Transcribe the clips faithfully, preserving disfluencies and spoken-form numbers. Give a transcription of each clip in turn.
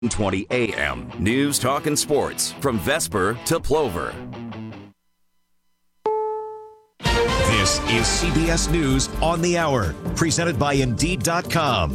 twenty A M. News, talk, and sports from Vesper to Plover. This is C B S News on the Hour, presented by Indeed dot com.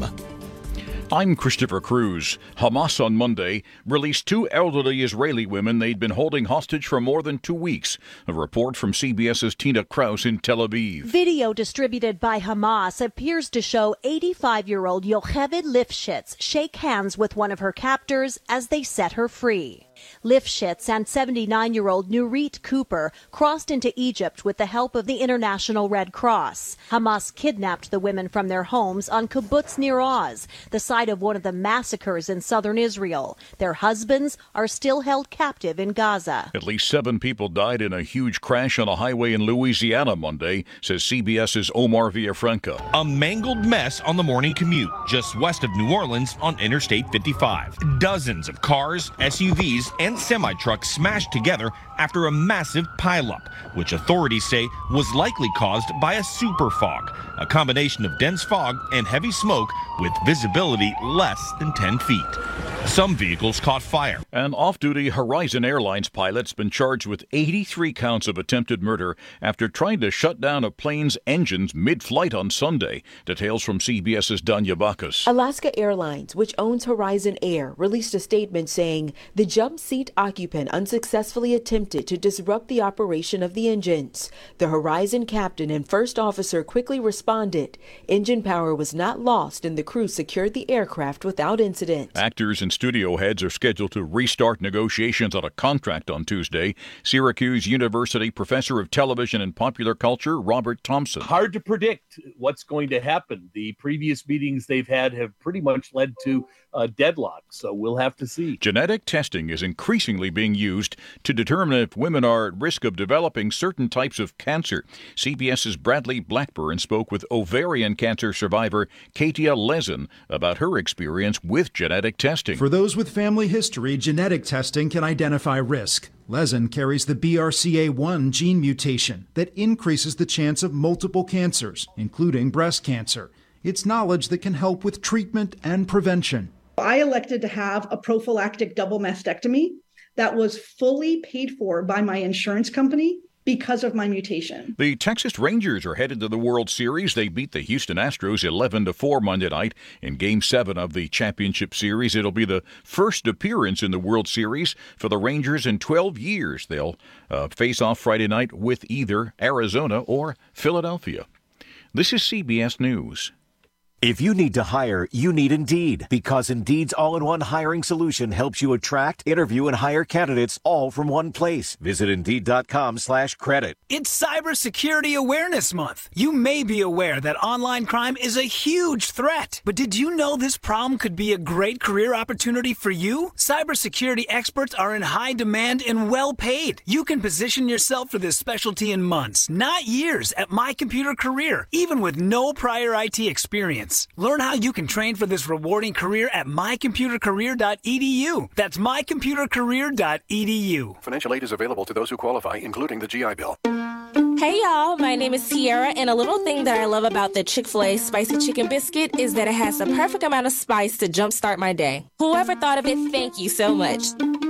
I'm Christopher Cruz. Hamas on Monday released two elderly Israeli women they'd been holding hostage for more than two weeks. A report from CBS's Tina Kraus in Tel Aviv. Video distributed by Hamas appears to show eighty-five-year-old Yocheved Lifshitz shake hands with one of her captors as they set her free. Lifshitz and seventy-nine-year-old Nurit Cooper crossed into Egypt with the help of the International Red Cross. Hamas kidnapped the women from their homes on Kibbutz Nir Oz, the site of one of the massacres in southern Israel. Their husbands are still held captive in Gaza. At least seven people died in a huge crash on a highway in Louisiana Monday, says CBS's Omar Villafranca. A mangled mess on the morning commute just west of New Orleans on Interstate fifty-five. Dozens of cars, S U Vs, and semi-trucks smashed together after a massive pileup, which authorities say was likely caused by a super fog, a combination of dense fog and heavy smoke with visibility less than ten feet. Some vehicles caught fire. An off-duty Horizon Airlines pilot's been charged with eighty-three counts of attempted murder after trying to shut down a plane's engines mid-flight on Sunday. Details from CBS's Danya Bacchus. Alaska Airlines, which owns Horizon Air, released a statement saying the jump seat occupant unsuccessfully attempted to disrupt the operation of the engines. The Horizon captain and first officer quickly responded. Engine power was not lost and the crew secured the aircraft without incident. Actors and studio heads are scheduled to restart negotiations on a contract on Tuesday. Syracuse University professor of television and popular culture, Robert Thompson. Hard to predict what's going to happen. The previous meetings they've had have pretty much led to a deadlock, so we'll have to see. Genetic testing is increasingly being used to determine if women are at risk of developing certain types of cancer. CBS's Bradley Blackburn spoke with ovarian cancer survivor Katia Lezen about her experience with genetic testing. For those with family history, genetic testing can identify risk. Lezen carries the B R C A one gene mutation that increases the chance of multiple cancers, including breast cancer. It's knowledge that can help with treatment and prevention. I elected to have a prophylactic double mastectomy that was fully paid for by my insurance company because of my mutation. The Texas Rangers are headed to the World Series. They beat the Houston Astros eleven to four Monday night in Game seven of the championship series. It'll be the first appearance in the World Series for the Rangers in twelve years. They'll uh, face off Friday night with either Arizona or Philadelphia. This is C B S News. If you need to hire, you need Indeed, because Indeed's all-in-one hiring solution helps you attract, interview, and hire candidates all from one place. Visit Indeed.com slash credit. It's Cybersecurity Awareness Month. You may be aware that online crime is a huge threat, but did you know this problem could be a great career opportunity for you? Cybersecurity experts are in high demand and well paid. You can position yourself for this specialty in months, not years, at My Computer Career, even with no prior I T experience. Learn how you can train for this rewarding career at my computer career dot e d u. That's my computer career dot e d u. Financial aid is available to those who qualify, including the G I Bill. Hey y'all, my name is Tiara, and a little thing that I love about the Chick-fil-A Spicy Chicken Biscuit is that it has the perfect amount of spice to jumpstart my day. Whoever thought of it, thank you so much.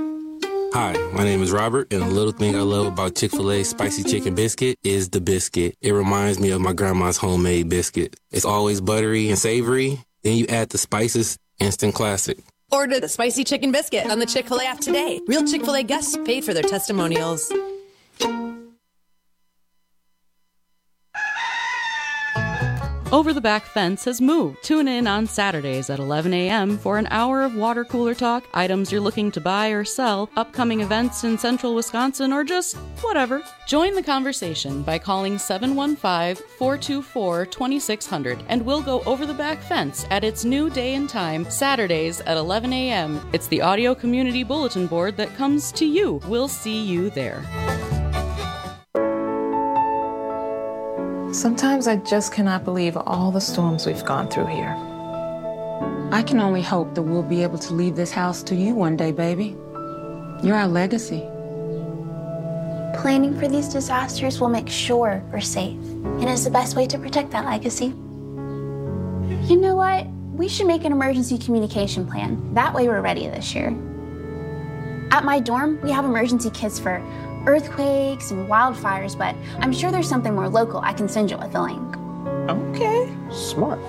Hi, my name is Robert, and a little thing I love about Chick-fil-A Spicy Chicken Biscuit is the biscuit. It reminds me of my grandma's homemade biscuit. It's always buttery and savory. Then you add the spices, instant classic. Order the Spicy Chicken Biscuit on the Chick-fil-A app today. Real Chick-fil-A guests paid for their testimonials. Over the Back Fence has moved. Tune in on Saturdays at eleven a.m. for an hour of water cooler talk, items you're looking to buy or sell, upcoming events in central Wisconsin, or just whatever. Join the conversation by calling seven one five, four two four, two six zero zero and we'll go over the back fence at its new day and time, Saturdays at eleven a.m. It's the audio community bulletin board that comes to you. We'll see you there. Sometimes I just cannot believe all the storms we've gone through here. I can only hope that we'll be able to leave this house to you one day, baby. You're our legacy. Planning for these disasters will make sure we're safe, and is the best way to protect that legacy. You know what? we should make an emergency communication plan. That way we're ready this year. At my dorm, we have emergency kits for earthquakes and wildfires, but I'm sure there's something more local I can send you with a link. Okay. Smart.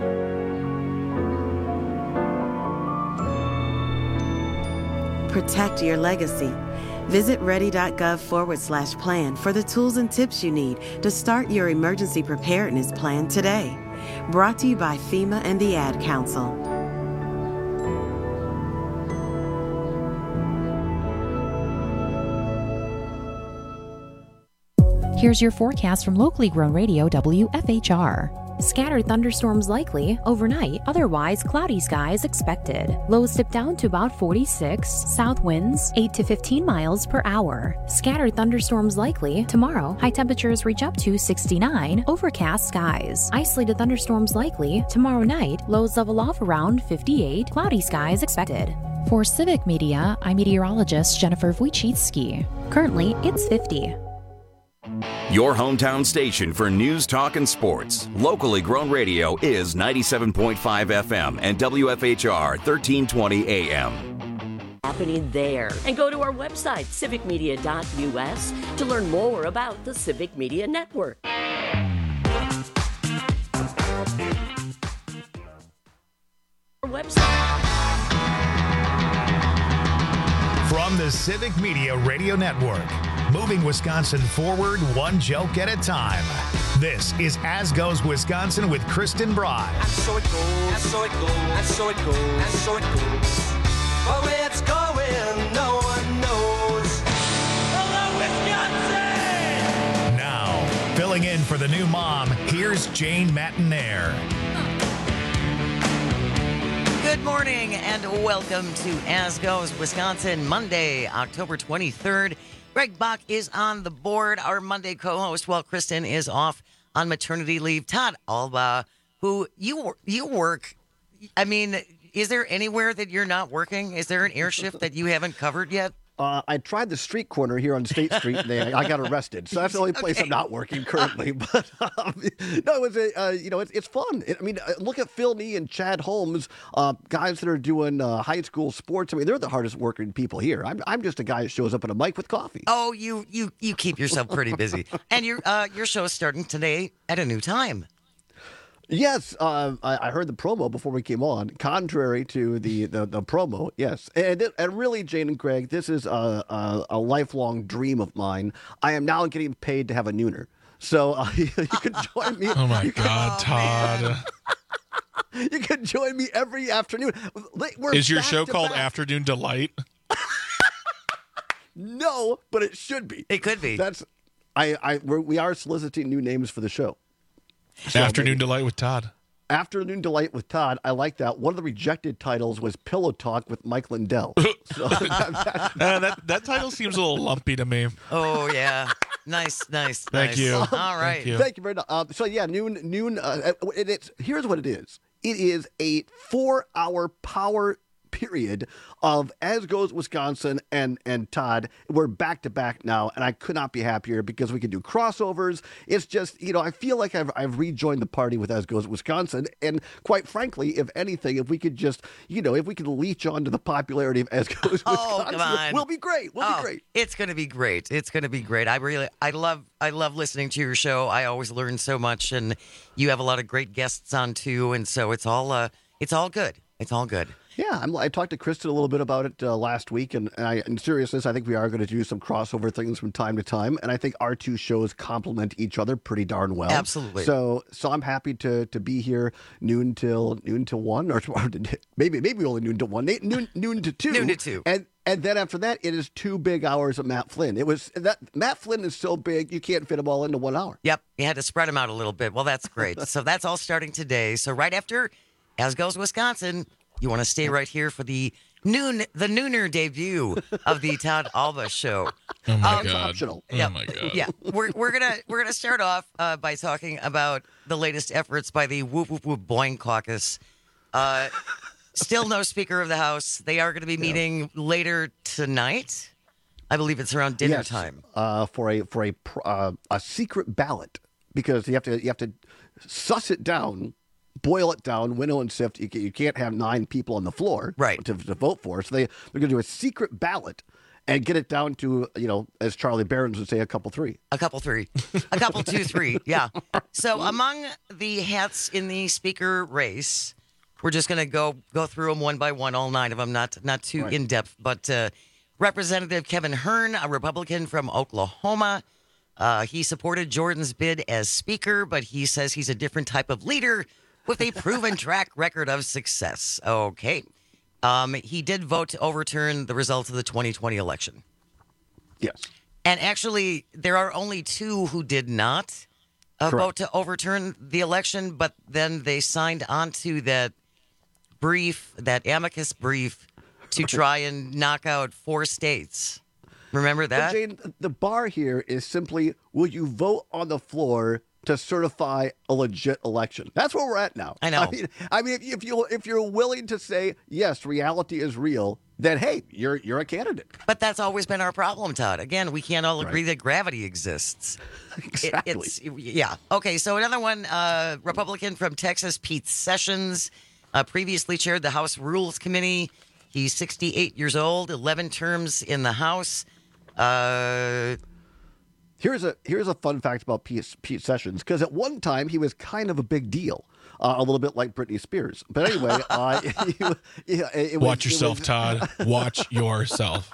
Protect your legacy. Visit ready.gov forward slash plan for the tools and tips you need to start your emergency preparedness plan today. Brought to you by FEMA and the Ad Council. Here's your forecast from locally grown radio W F H R. Scattered thunderstorms likely overnight, otherwise cloudy skies expected. Lows dip down to about forty-six, south winds eight to fifteen miles per hour. Scattered thunderstorms likely tomorrow, high temperatures reach up to sixty-nine, overcast skies. Isolated thunderstorms likely tomorrow night, lows level off around fifty-eight, cloudy skies expected. For Civic Media, I'm meteorologist Jennifer Wojcicki. Currently, it's fifty. Your hometown station for news, talk, and sports. Locally grown radio is ninety-seven point five F M and W F H R thirteen twenty A M. Happening there. And go to our website, civic media dot U S, to learn more about the Civic Media Network. Our website. From the Civic Media Radio Network, moving Wisconsin forward one joke at a time. This is As Goes Wisconsin with Kristen Bride. And so it goes, and so it goes, and so it goes, and so it goes. But where it's going, no one knows. Hello, Wisconsin! Now, filling in for the new mom, here's Jane Matinaire. Good morning and welcome to As Goes Wisconsin, Monday, October twenty-third. Greg Bach is on the board, our Monday co-host, while Kristen is off on maternity leave. Todd Alba, who you you work, I mean, is there anywhere that you're not working? Is there an air shift that you haven't covered yet? Uh, I tried the street corner here on State Street, and they, I got arrested. So that's the only place okay. I'm not working currently. But um, no, it was a, uh, you know, it's, it's fun. It, I mean, look at Phil Nee and Chad Holmes, uh, guys that are doing uh, high school sports. I mean, they're the hardest working people here. I'm, I'm just a guy that shows up at a mic with coffee. Oh, you you you keep yourself pretty busy, and your uh, your show is starting today at a new time. Yes, uh, I, I heard the promo before we came on. Contrary to the, the, the promo, yes. And, and really, Jane and Greg, this is a, a, a lifelong dream of mine. I am now getting paid to have a nooner. So uh, you, you can join me. Oh, my God, Todd. You can join me every afternoon. We're is your show called back. Afternoon Delight? No, but it should be. It could be. That's I, I we're, we are soliciting new names for the show. So Afternoon maybe, Delight with Todd. Afternoon Delight with Todd. I like that. One of the rejected titles was Pillow Talk with Mike Lindell. So that, uh, that that title seems a little lumpy to me. Oh yeah, nice, nice. Thank nice. you. All right. Thank you. Thank you very much. Uh, so yeah, noon noon. Uh, it, it's here's what it is. It is a four-hour power period of As Goes Wisconsin and and Todd. We're back to back now, and I could not be happier because we can do crossovers. It's just, you know, I feel like I've I've rejoined the party with As Goes Wisconsin, and quite frankly, if anything, if we could just, you know, if we could leech onto the popularity of As Goes Wisconsin, oh, come on. we'll be great. We'll oh, be great. It's going to be great. It's going to be great. I really, I love, I love listening to your show. I always learn so much, and you have a lot of great guests on too, and so it's all, uh, it's all good. It's all good. Yeah, I'm, I talked to Kristen a little bit about it uh, last week, and, and I, in seriousness, I think we are going to do some crossover things from time to time, and I think our two shows complement each other pretty darn well. Absolutely. So, so I'm happy to to be here noon till noon till one, or maybe maybe only noon till one, noon noon to two, noon to two, and and then after that, it is two big hours of Matt Flynn. It was that Matt Flynn is so big you can't fit them all into one hour. Yep, you had to spread them out a little bit. Well, that's great. So that's all starting today. So right after As Goes Wisconsin. You want to stay right here for the noon, the nooner debut of the Todd Alba Show. Oh my um, God! Optional. Yeah, oh my God! Yeah, we're we're gonna we're gonna start off uh, by talking about the latest efforts by the Whoop Whoop Whoop Boing Caucus. Uh, still no Speaker of the House. They are going to be meeting yeah. later tonight. I believe it's around dinner yes, time uh, for a for a uh, a secret ballot, because you have to you have to suss it down boil it down, winnow and sift. You, you can't have nine people on the floor right. to, to vote for. So they, they're going to do a secret ballot and get it down to, you know, as Charlie Barons would say, a couple three. A couple three. A couple two, three. Yeah. So among the hats in the speaker race, we're just going to go go through them one by one, all nine of them, not, not too Right. in-depth. But uh, Representative Kevin Hern, a Republican from Oklahoma, uh, he supported Jordan's bid as speaker, but he says he's a different type of leader with a proven track record of success. Okay. Um, he did vote to overturn the results of the twenty twenty election. Yes. And actually, there are only two who did not uh, vote to overturn the election, but then they signed onto that brief, that amicus brief, to try and knock out four states. Remember that? But Jane, the bar here is simply, will you vote on the floor to certify a legit election? That's where we're at now. I know. I mean, I mean, if, if you if you're willing to say yes, reality is real, then hey, you're you're a candidate. But that's always been our problem, Todd. Again, we can't all agree that gravity exists. Exactly. It, it's yeah. Okay. So another one, uh, Republican from Texas, Pete Sessions, uh, previously chaired the House Rules Committee. He's sixty-eight years old, eleven terms in the House. Uh, Here's a here's a fun fact about Pete, Pete Sessions, because at one time he was kind of a big deal, uh, a little bit like Britney Spears. But anyway, uh, he, he, it was, Watch yourself, it was, Todd. Watch yourself.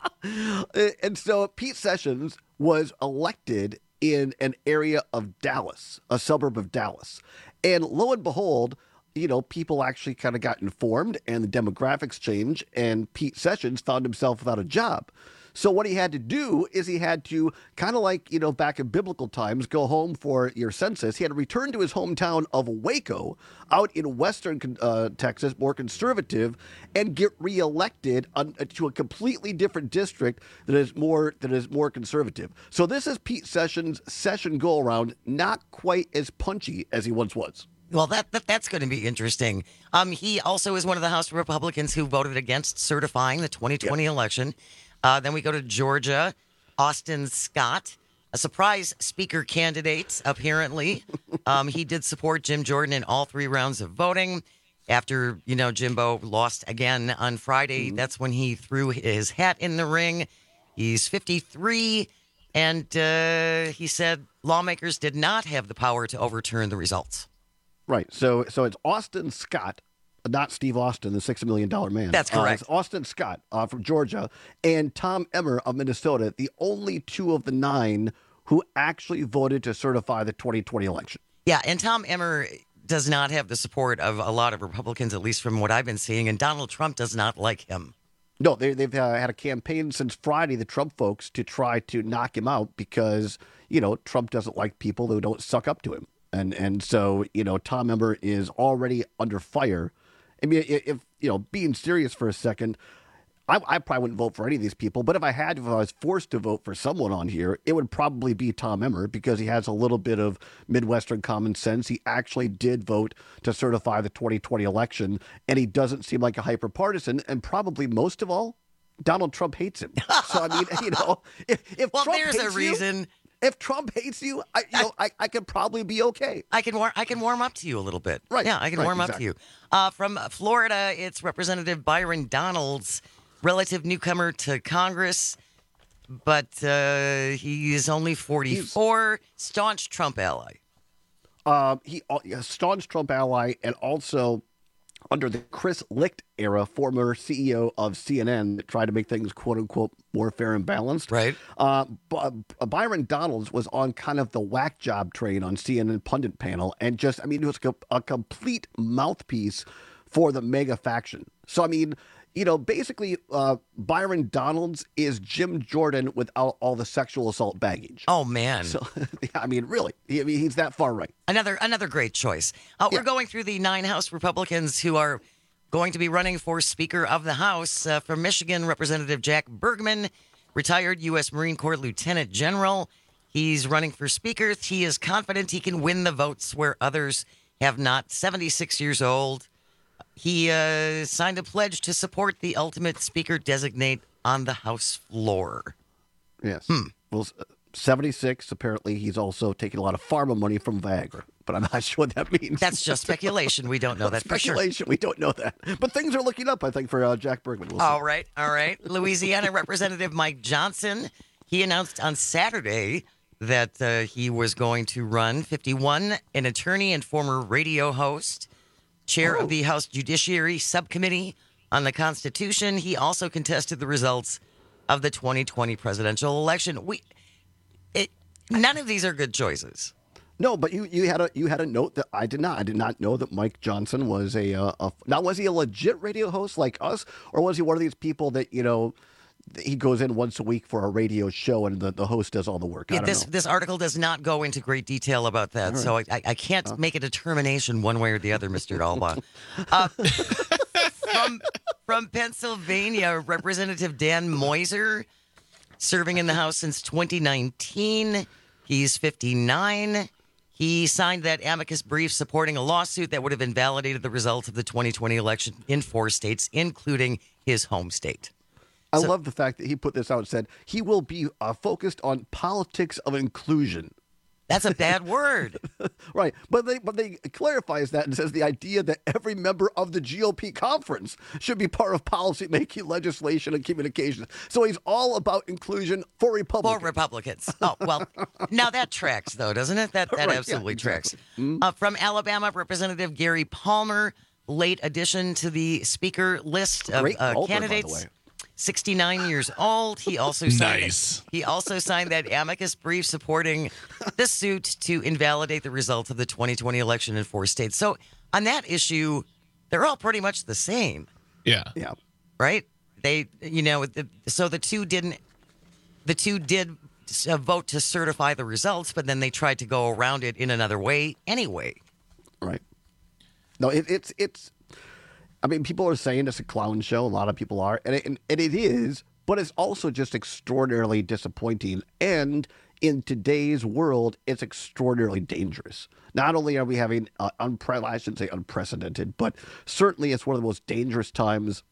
And so Pete Sessions was elected in an area of Dallas, a suburb of Dallas, and lo and behold, you know, people actually kind of got informed, and the demographics changed, and Pete Sessions found himself without a job. So what he had to do is he had to, kind of like, you know, back in biblical times, go home for your census. He had to return to his hometown of Waco out in western uh, Texas, more conservative, and get reelected on, to a completely different district that is more that is more conservative. So this is Pete Sessions' session go-around, not quite as punchy as he once was. Well, that, that that's going to be interesting. Um, he also is one of the House Republicans who voted against certifying the twenty twenty yep. election. Uh, then we go to Georgia. Austin Scott, a surprise speaker candidate, apparently. um, he did support Jim Jordan in all three rounds of voting. After, you know, Jimbo lost again on Friday, mm-hmm. that's when he threw his hat in the ring. He's fifty-three, and uh, he said lawmakers did not have the power to overturn the results. Right. So so it's Austin Scott, not Steve Austin, the six million dollars man. That's correct. Uh, it's Austin Scott uh, from Georgia and Tom Emmer of Minnesota, the only two of the nine who actually voted to certify the twenty twenty election. Yeah, and Tom Emmer does not have the support of a lot of Republicans, at least from what I've been seeing, and Donald Trump does not like him. No, they, they've uh, had a campaign since Friday, the Trump folks, to try to knock him out because, you know, Trump doesn't like people who don't suck up to him. And and so, you know, Tom Emmer is already under fire. I mean, if, you know, being serious for a second, I, I probably wouldn't vote for any of these people. But if I had to, if I was forced to vote for someone on here, it would probably be Tom Emmer because he has a little bit of Midwestern common sense. He actually did vote to certify the twenty twenty election, and he doesn't seem like a hyper-partisan. And probably most of all, Donald Trump hates him. So, I mean, you know, if, if well, Trump there's hates a reason. You, If Trump hates you, I, you know, I, I could probably be okay. I can war- I can warm up to you a little bit. Right. Yeah, I can right, warm exactly. up to you. Uh, from Florida, it's Representative Byron Donalds, relative newcomer to Congress, but uh, he is only forty-four, He's, staunch Trump ally. Um, he uh, staunch Trump ally, and also under the Chris Licht era, former C E O of C N N that tried to make things quote unquote more fair and balanced. Right. Uh, B- Byron Donalds was on kind of the whack job train on C N N pundit panel, and just, I mean, it was a complete mouthpiece for the mega faction. So, I mean, you know, basically, uh, Byron Donalds is Jim Jordan without all the sexual assault baggage. Oh, man. So, I mean, really, I mean, he's that far right. Another another great choice. Uh, we're Yeah. going through the nine House Republicans who are going to be running for Speaker of the House. Uh, from Michigan, Representative Jack Bergman, retired U S Marine Corps Lieutenant General. He's running for Speaker. He is confident he can win the votes where others have not. seventy-six years old. He uh, signed a pledge to support the ultimate speaker designate on the House floor. Yes. Hmm. Well, seventy-six. Apparently, he's also taking a lot of pharma money from Viagra, but I'm not sure what that means. That's just speculation. We don't know that for sure. Speculation. We don't know that. But things are looking up, I think, for uh, Jack Bergman. We'll see. All right. All right. Louisiana Representative Mike Johnson, he announced on Saturday that uh, he was going to run. fifty-one, an attorney and former radio host, chair Oh. of the House Judiciary Subcommittee on the Constitution. He also contested the results of the twenty twenty presidential election. We, it, none of these are good choices. No, but you, you had a you had a note that I did not. I did not know that Mike Johnson was a, uh, a now was he a legit radio host like us, or was he one of these people that you know he goes in once a week for a radio show and the, the host does all the work? I Yeah, don't this know. this article does not go into great detail about that, All so I, right. I, I can't Huh? make a determination one way or the other, Mister Dalba. Uh, from from Pennsylvania, Representative Dan Moiser, serving in the House since twenty nineteen. He's fifty-nine. He signed that amicus brief supporting a lawsuit that would have invalidated the results of the twenty twenty election in four states, including his home state. I So- love the fact that he put this out and said he will be uh, focused on politics of inclusion. That's a bad word. Right. But they but they clarifies that and says the idea that every member of the G O P conference should be part of policy making, legislation, and communications. So he's all about inclusion for Republicans. For Republicans. Oh, well, now that tracks, though, doesn't it? That, that Right, yeah, absolutely exactly. tracks. Uh, from Alabama, Representative Gary Palmer, late addition to the speaker list of Great uh, Palmer, by the candidates. way. sixty-nine years old. He also signed Nice. he also signed that amicus brief supporting the suit to invalidate the results of the twenty twenty election in four states. So on that issue, they're all pretty much the same, Yeah. Yeah. right? They, you know, the, so the two didn't, the two did uh, vote to certify the results, but then they tried to go around it in another way anyway. Right. No, it, it's it's. I mean, people are saying it's a clown show. A lot of people are, and it, and it is. But it's also just extraordinarily disappointing. And in today's world, it's extraordinarily dangerous. Not only are we having uh, unpre- I shouldn't say unprecedented, but certainly it's one of the most dangerous times,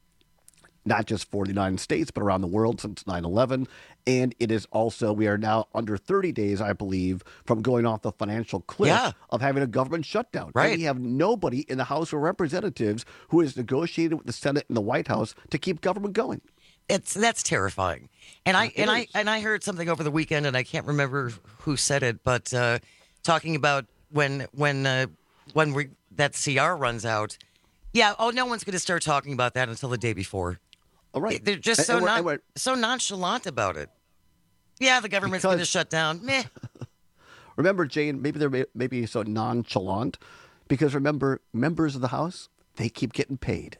not just for the United States, but around the world since nine eleven. And it is also, we are now under thirty days, I believe, from going off the financial cliff Yeah. of having a government shutdown. Right. And we have nobody in the House of Representatives who has negotiated with the Senate and the White House to keep government going. It's that's terrifying. And I It and I is. and I heard something over the weekend, and I can't remember who said it, but uh, talking about when when uh, when we, that C R runs out. Yeah. Oh, no one's going to start talking about that until the day before. All right. They're just And- so and we're- non, and we're- so nonchalant about it. Yeah, the government's going to Because- shut down. Meh. Remember, Jane, maybe they're may- maybe so nonchalant because remember, members of the House, they keep getting paid,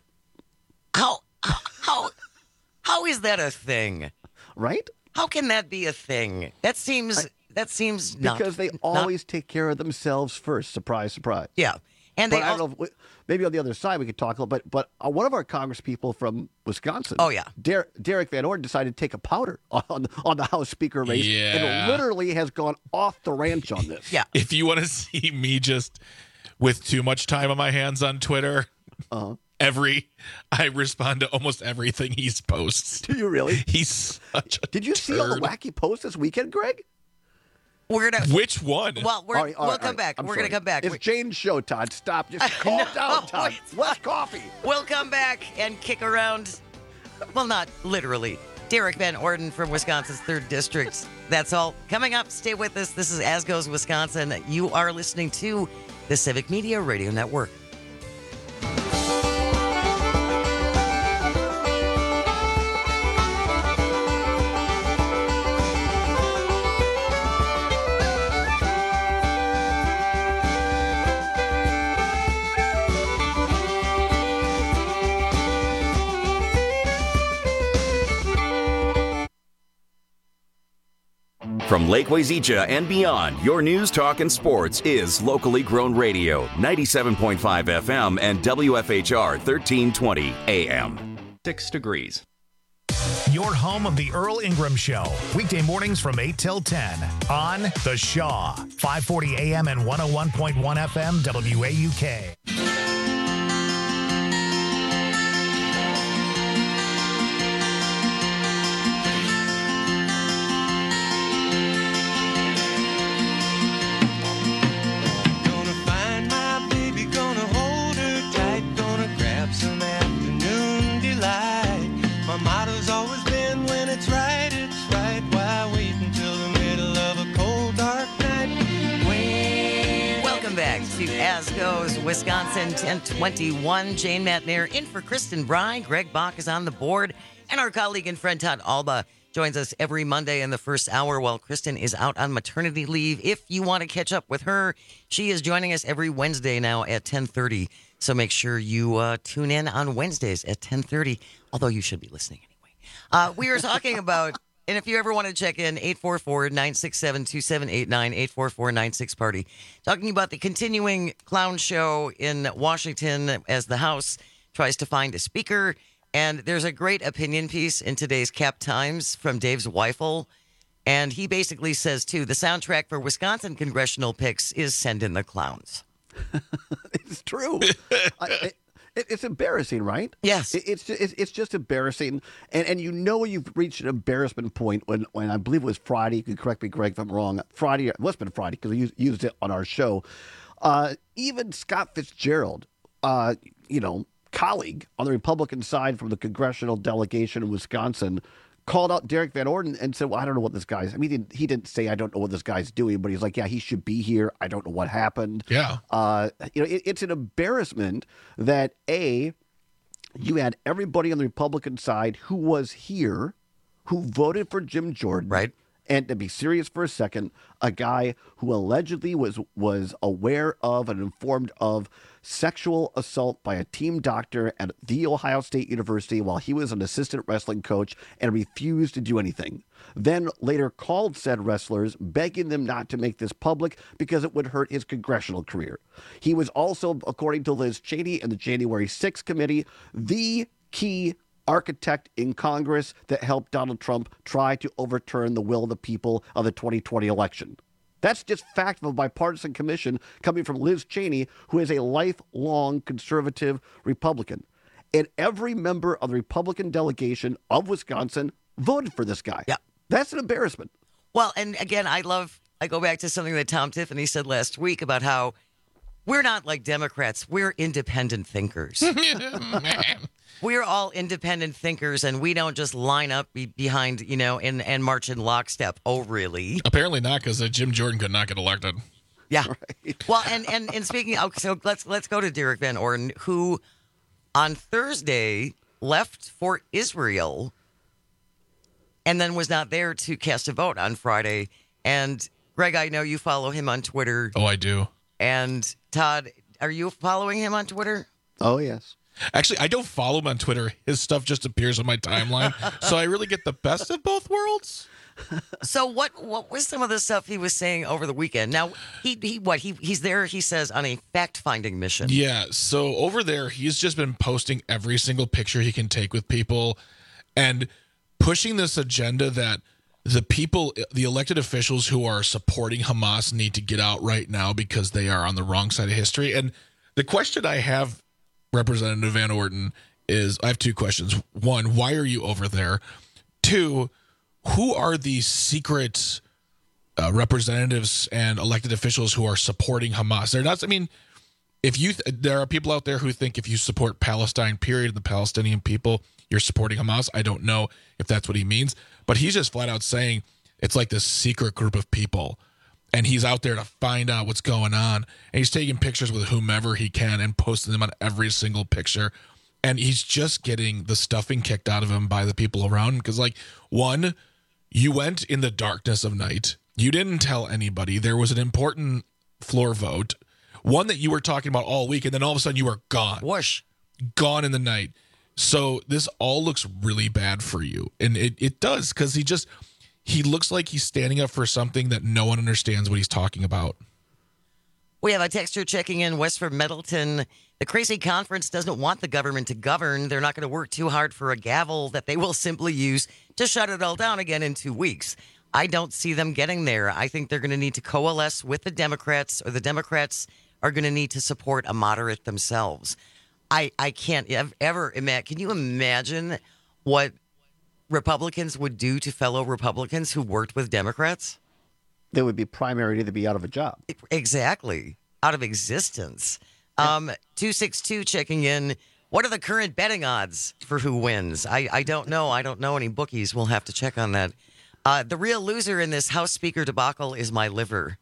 How how how is that a thing? right? How can that be a thing? That seems that seems not Because they not- always take care of themselves first. Surprise, surprise. yeah. And But they I al- don't know. If we, maybe on the other side we could talk a little bit. But uh, one of our Congress people from Wisconsin, Oh, yeah. Der- Derek Van Orden decided to take a powder on on the House Speaker race, Yeah. and literally has gone off the ranch on this. yeah. If you want to see me just with too much time on my hands on Twitter, Uh-huh. every I respond to almost everything he posts. Do you really? He's such a Did you see all the turd. wacky posts this weekend, Greg? We're gonna Which one? well, we're, All right, all we'll right, come all right. back. I'm We're sorry. gonna come back. It's We- Jane's show, Todd. Stop. Just calm No, down, Todd. it's Less coffee. We'll come back and kick around. Well, not literally. Derek Van Orden from Wisconsin's third district. That's all. Coming up, stay with us. This is As Goes Wisconsin. You are listening to the Civic Media Radio Network. From Lake Wazeecha and beyond, your news, talk, and sports is locally grown radio, ninety-seven point five F M and W F H R thirteen twenty A M. Six degrees. Your home of the Earl Ingram Show. Weekday mornings from eight till ten on The Shaw. five forty A M and one oh one point one F M W A U K. always been when it's right, it's right. Why wait until the middle of a cold, dark night? When Welcome back to As Goes Wisconsin ten twenty-one. Jane Matnair in for Kristen Bry. Greg Bach is on the board. And our colleague and friend Todd Alba joins us every Monday in the first hour while Kristen is out on maternity leave. If you want to catch up with her, she is joining us every Wednesday now at ten thirty. So make sure you uh, tune in on Wednesdays at ten thirty, although you should be listening anyway. Uh, we are talking about, and if you ever want to check in, eight four four, nine six seven, two seven eight nine, eight four four, nine six party. Talking about the continuing clown show in Washington as the House tries to find a speaker. And there's a great opinion piece in today's Cap Times from Dave Zweifel. And he basically says, too, the soundtrack for Wisconsin congressional picks is Send in the Clowns. It's true. I, it, it's embarrassing, right? Yes. It, it's, it's it's just embarrassing. And and you know you've reached an embarrassment point when, when I believe it was Friday. You can correct me, Greg, if I'm wrong. Friday, it must have been Friday because we used, used it on our show. Uh, even Scott Fitzgerald, uh, you know, colleague on the Republican side from the congressional delegation in Wisconsin, called out Derek Van Orden and said, well, I don't know what this guy's, I mean, he didn't, he didn't say, I don't know what this guy's doing, but he's like, yeah, he should be here. I don't know what happened. Yeah. Uh, you know, it, it's an embarrassment that, A, you had everybody on the Republican side who was here, who voted for Jim Jordan. Right. And to be serious for a second, a guy who allegedly was was aware of and informed of sexual assault by a team doctor at The Ohio State University while he was an assistant wrestling coach and refused to do anything. Then later called said wrestlers, begging them not to make this public because it would hurt his congressional career. He was also, according to Liz Cheney and the January sixth committee, the key architect in Congress that helped Donald Trump try to overturn the will of the people of the twenty twenty election. That's just fact of a bipartisan commission coming from Liz Cheney, who is a lifelong conservative Republican. And every member of the Republican delegation of Wisconsin voted for this guy. Yeah. That's an embarrassment. Well, and again, I love, I go back to something that Tom Tiffany said last week about how we're not like Democrats. We're independent thinkers. We're all independent thinkers, and we don't just line up be behind, you know, and, and march in lockstep. Oh, really? Apparently not, because uh, Jim Jordan could not get elected. Yeah. Right. Well, and, and, and speaking of, so let's let's go to Derek Van Orden, who on Thursday left for Israel and then was not there to cast a vote on Friday. And Greg, I know you follow him on Twitter. Oh, I do. And Todd, are you following him on Twitter? Oh, yes. Actually, I don't follow him on Twitter. His stuff just appears on my timeline. So I really get the best of both worlds. So what what was some of the stuff he was saying over the weekend? Now, he he what he he's there, he says, on a fact-finding mission. Yeah, so over there, he's just been posting every single picture he can take with people and pushing this agenda that the people, the elected officials who are supporting Hamas need to get out right now because they are on the wrong side of history. And the question I have, Representative Van Orden, is I have two questions. One, why are you over there? Two, who are these secret uh, representatives and elected officials who are supporting Hamas? They're not, I mean, if you, th- there are people out there who think if you support Palestine, period, the Palestinian people, you're supporting Hamas. I don't know if that's what he means, but he's just flat out saying it's like this secret group of people. And he's out there to find out what's going on. And he's taking pictures with whomever he can and posting them on every single picture. And he's just getting the stuffing kicked out of him by the people around him. Because, like, one, you went in the darkness of night. You didn't tell anybody. There was an important floor vote, one that you were talking about all week. And then all of a sudden you were gone. Whoosh. Gone in the night. So this all looks really bad for you. And it, it does, because he just... He looks like he's standing up for something that no one understands what he's talking about. We have a texter checking in, Westford Middleton. The crazy conference doesn't want the government to govern. They're not going to work too hard for a gavel that they will simply use to shut it all down again in two weeks. I don't see them getting there. I think they're going to need to coalesce with the Democrats, or the Democrats are going to need to support a moderate themselves. I, I can't ever imagine. Can you imagine what Republicans would do to fellow Republicans who worked with Democrats? They would be primary to be out of a job. Exactly. Out of existence. Um, two six two checking in. What are the current betting odds for who wins? I, I don't know. I don't know any bookies. We'll have to check on that. Uh, the real loser in this House Speaker debacle is my liver.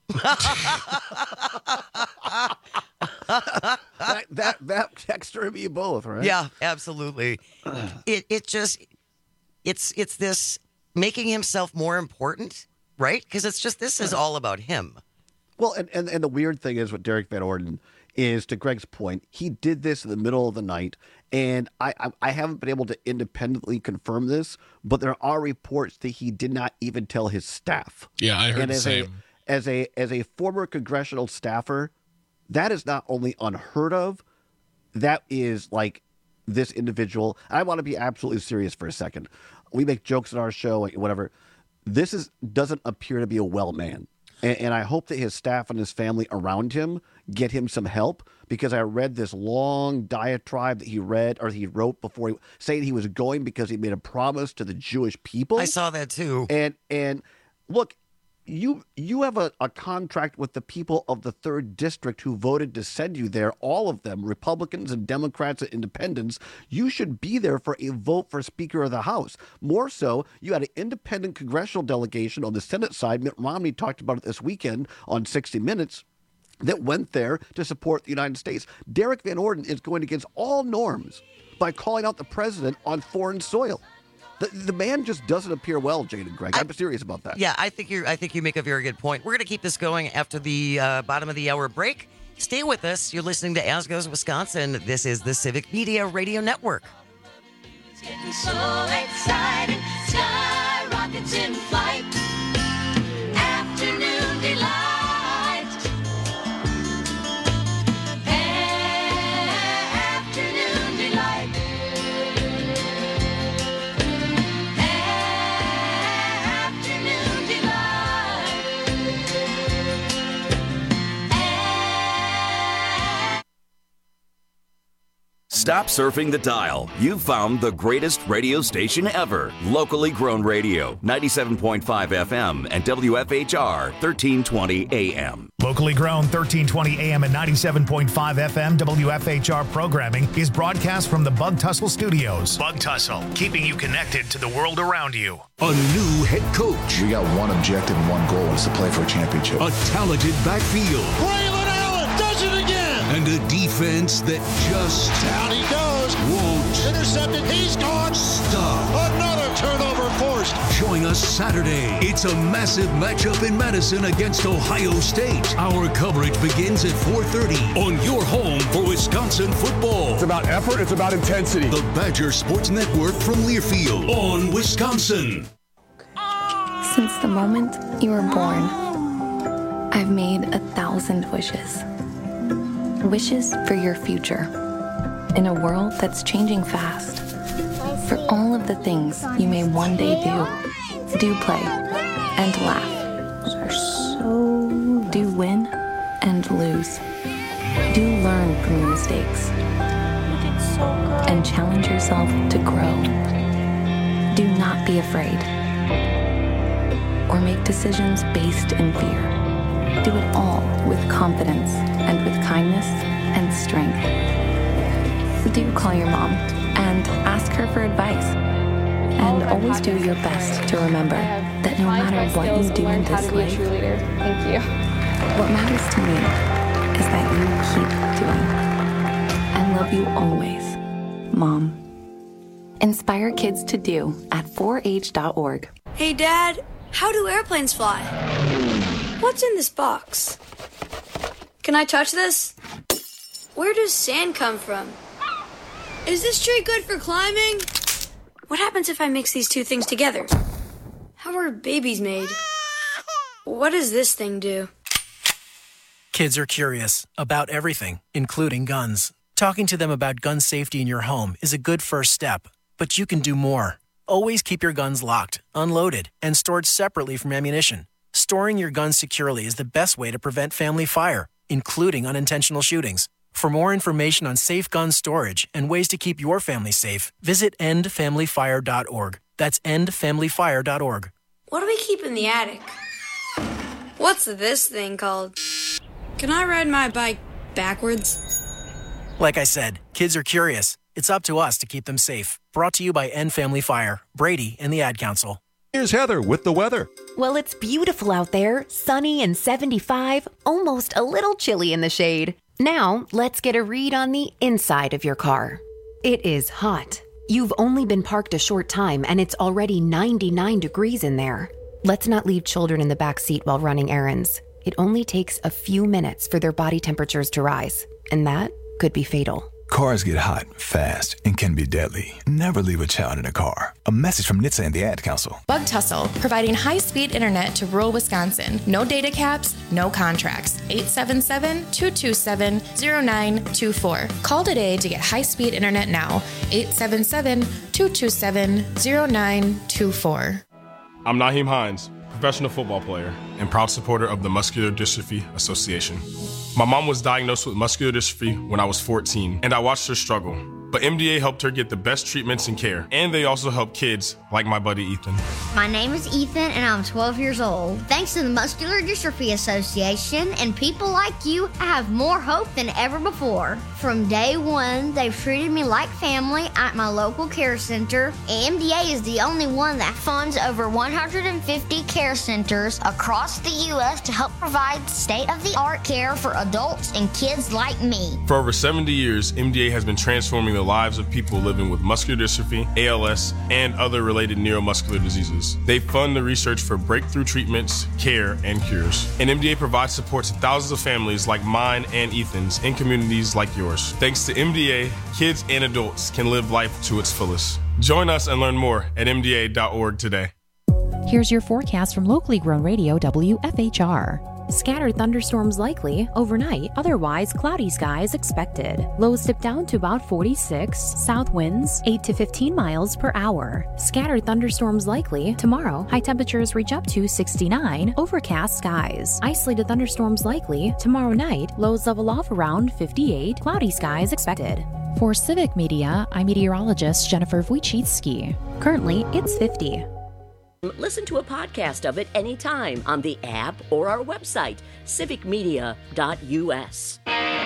that, that that texture me both, right? Yeah, absolutely. it it just it's it's this making himself more important, right? Because it's just this is all about him. Well, and, and and the weird thing is with Derek Van Orden is, to Greg's point, he did this in the middle of the night, and I, I I haven't been able to independently confirm this, but there are reports that he did not even tell his staff. Yeah, I heard and the as same. A, as a as a former congressional staffer, that is not only unheard of, that is like this individual. I want to be absolutely serious for a second. We make jokes in our show, like whatever. This is doesn't appear to be a well man. And, and I hope that his staff and his family around him get him some help, because I read this long diatribe that he read or he wrote before he, saying he was going because he made a promise to the Jewish people. I saw that too. And and look, you you have a, a contract with the people of the third district who voted to send you there, all of them, Republicans and Democrats and independents. You should be there for a vote for Speaker of the House. More so, you had an independent congressional delegation on the Senate side. Mitt Romney talked about it this weekend on sixty minutes. That went there to support the United States. Derek Van Orden is going against all norms by calling out the president on foreign soil. The, the man just doesn't appear well, Jade and Greg. I'm serious about that. Yeah, I think you I think you make a very good point. We're going to keep this going after the uh, bottom of the hour break. Stay with us. You're listening to As Goes Wisconsin. This is the Civic Media Radio Network. It's getting so exciting. Sky rockets in flight. Afternoon delight. Afternoon delight. Afternoon delight. Stop surfing the dial. You've found the greatest radio station ever. Locally grown radio, ninety-seven point five F M and W F H R, thirteen twenty A M. Locally grown thirteen twenty A M and ninety-seven point five F M W F H R programming is broadcast from the Bug Tussle Studios. Bug Tussle, keeping you connected to the world around you. A new head coach. We got one objective and one goal, is to play for a championship. A talented backfield. Braylon Allen does it again. And a defense that just Down he goes. won't Intercepted. He's gone. stop. Another turnover forced. Join us Saturday. It's a massive matchup in Madison against Ohio State. Our coverage begins at four thirty on your home for Wisconsin football. It's about effort. It's about intensity. The Badger Sports Network from Learfield on Wisconsin. Since the moment you were born, I've made a thousand wishes. Wishes for your future. In a world that's changing fast. For all of the things you may one day do. Do play and laugh. So do win and lose. Do learn from your mistakes. And challenge yourself to grow. Do not be afraid. Or make decisions based in fear. Do it all with confidence and with kindness and strength. Do call your mom and ask her for advice. And always do your best to remember that no matter what you do in this life, thank you. What matters to me is that you keep doing. I love you always, Mom. Inspire kids to do at four H dot org. Hey, Dad, how do airplanes fly? What's in this box? Can I touch this? Where does sand come from? Is this tree good for climbing? What happens if I mix these two things together? How are babies made? What does this thing do? Kids are curious about everything, including guns. Talking to them about gun safety in your home is a good first step, but you can do more. Always keep your guns locked, unloaded, and stored separately from ammunition. Storing your guns securely is the best way to prevent family fire, including unintentional shootings. For more information on safe gun storage and ways to keep your family safe, visit end family fire dot org. That's end family fire dot org. What do we keep in the attic? What's this thing called? Can I ride my bike backwards? Like I said, kids are curious. It's up to us to keep them safe. Brought to you by End Family Fire, Brady, and the Ad Council. Here's Heather with the weather. Well, it's beautiful out there, sunny and seventy-five, almost a little chilly in the shade. Now, let's get a read on the inside of your car. It is hot. You've only been parked a short time and it's already ninety-nine degrees in there. Let's not leave children in the back seat while running errands. It only takes a few minutes for their body temperatures to rise, and that could be fatal. Cars get hot, fast, and can be deadly. Never leave a child in a car. A message from N H T S A and the Ad Council. Bug Tussle, providing high-speed internet to rural Wisconsin. No data caps, no contracts. eight seven seven, two two seven, zero nine two four. Call today to get high-speed internet now. eight seven seven, two two seven, zero nine two four. I'm Naheem Hines, professional football player and proud supporter of the Muscular Dystrophy Association. My mom was diagnosed with muscular dystrophy when I was fourteen, and I watched her struggle. But M D A helped her get the best treatments and care, and they also help kids like my buddy Ethan. My name is Ethan, and I'm twelve years old. Thanks to the Muscular Dystrophy Association and people like you, I have more hope than ever before. From day one, they've treated me like family at my local care center. M D A is the only one that funds over one hundred fifty care centers across the U S to help provide state-of-the-art care for adults and kids like me. For over seventy years, M D A has been transforming the lives of people living with muscular dystrophy, A L S, and other related neuromuscular diseases. They fund the research for breakthrough treatments, care, and cures. And M D A provides support to thousands of families like mine and Ethan's in communities like yours. Thanks to M D A, kids and adults can live life to its fullest. Join us and learn more at M D A dot org today. Here's your forecast from locally grown radio W F H R. Scattered thunderstorms likely overnight, otherwise cloudy skies expected. Lows dip down to about forty-six, south winds eight to fifteen miles per hour. Scattered thunderstorms likely tomorrow, high temperatures reach up to sixty-nine, overcast skies. Isolated thunderstorms likely tomorrow night, lows level off around fifty-eight, cloudy skies expected. For Civic Media, I'm meteorologist Jennifer Wojcicki. Currently, it's fifty. Listen to a podcast of it anytime on the app or our website, civic media dot U S.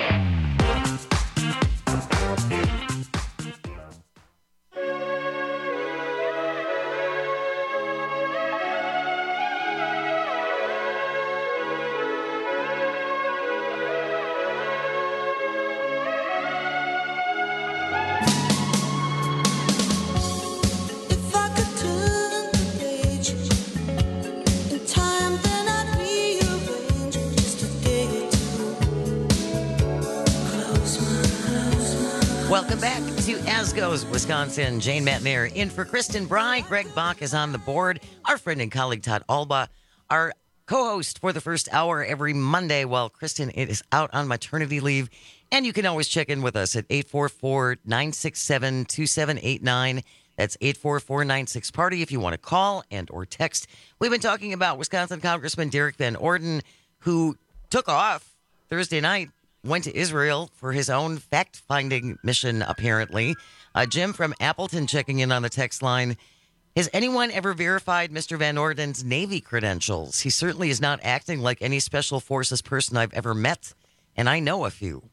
Welcome back to As Goes Wisconsin. Jane McNair in for Kristen Bry. Greg Bach is on the board. Our friend and colleague Todd Alba, our co-host for the first hour every Monday while Kristen is out on maternity leave. And you can always check in with us at eight four four, nine six seven, two seven eight nine. That's eight four four, nine six, party if you want to call and or text. We've been talking about Wisconsin Congressman Derek Van Orden, who took off Thursday night, went to Israel for his own fact-finding mission, apparently. Uh, Jim from Appleton checking in on the text line. Has anyone ever verified Mister Van Orden's Navy credentials? He certainly is not acting like any special forces person I've ever met, and I know a few.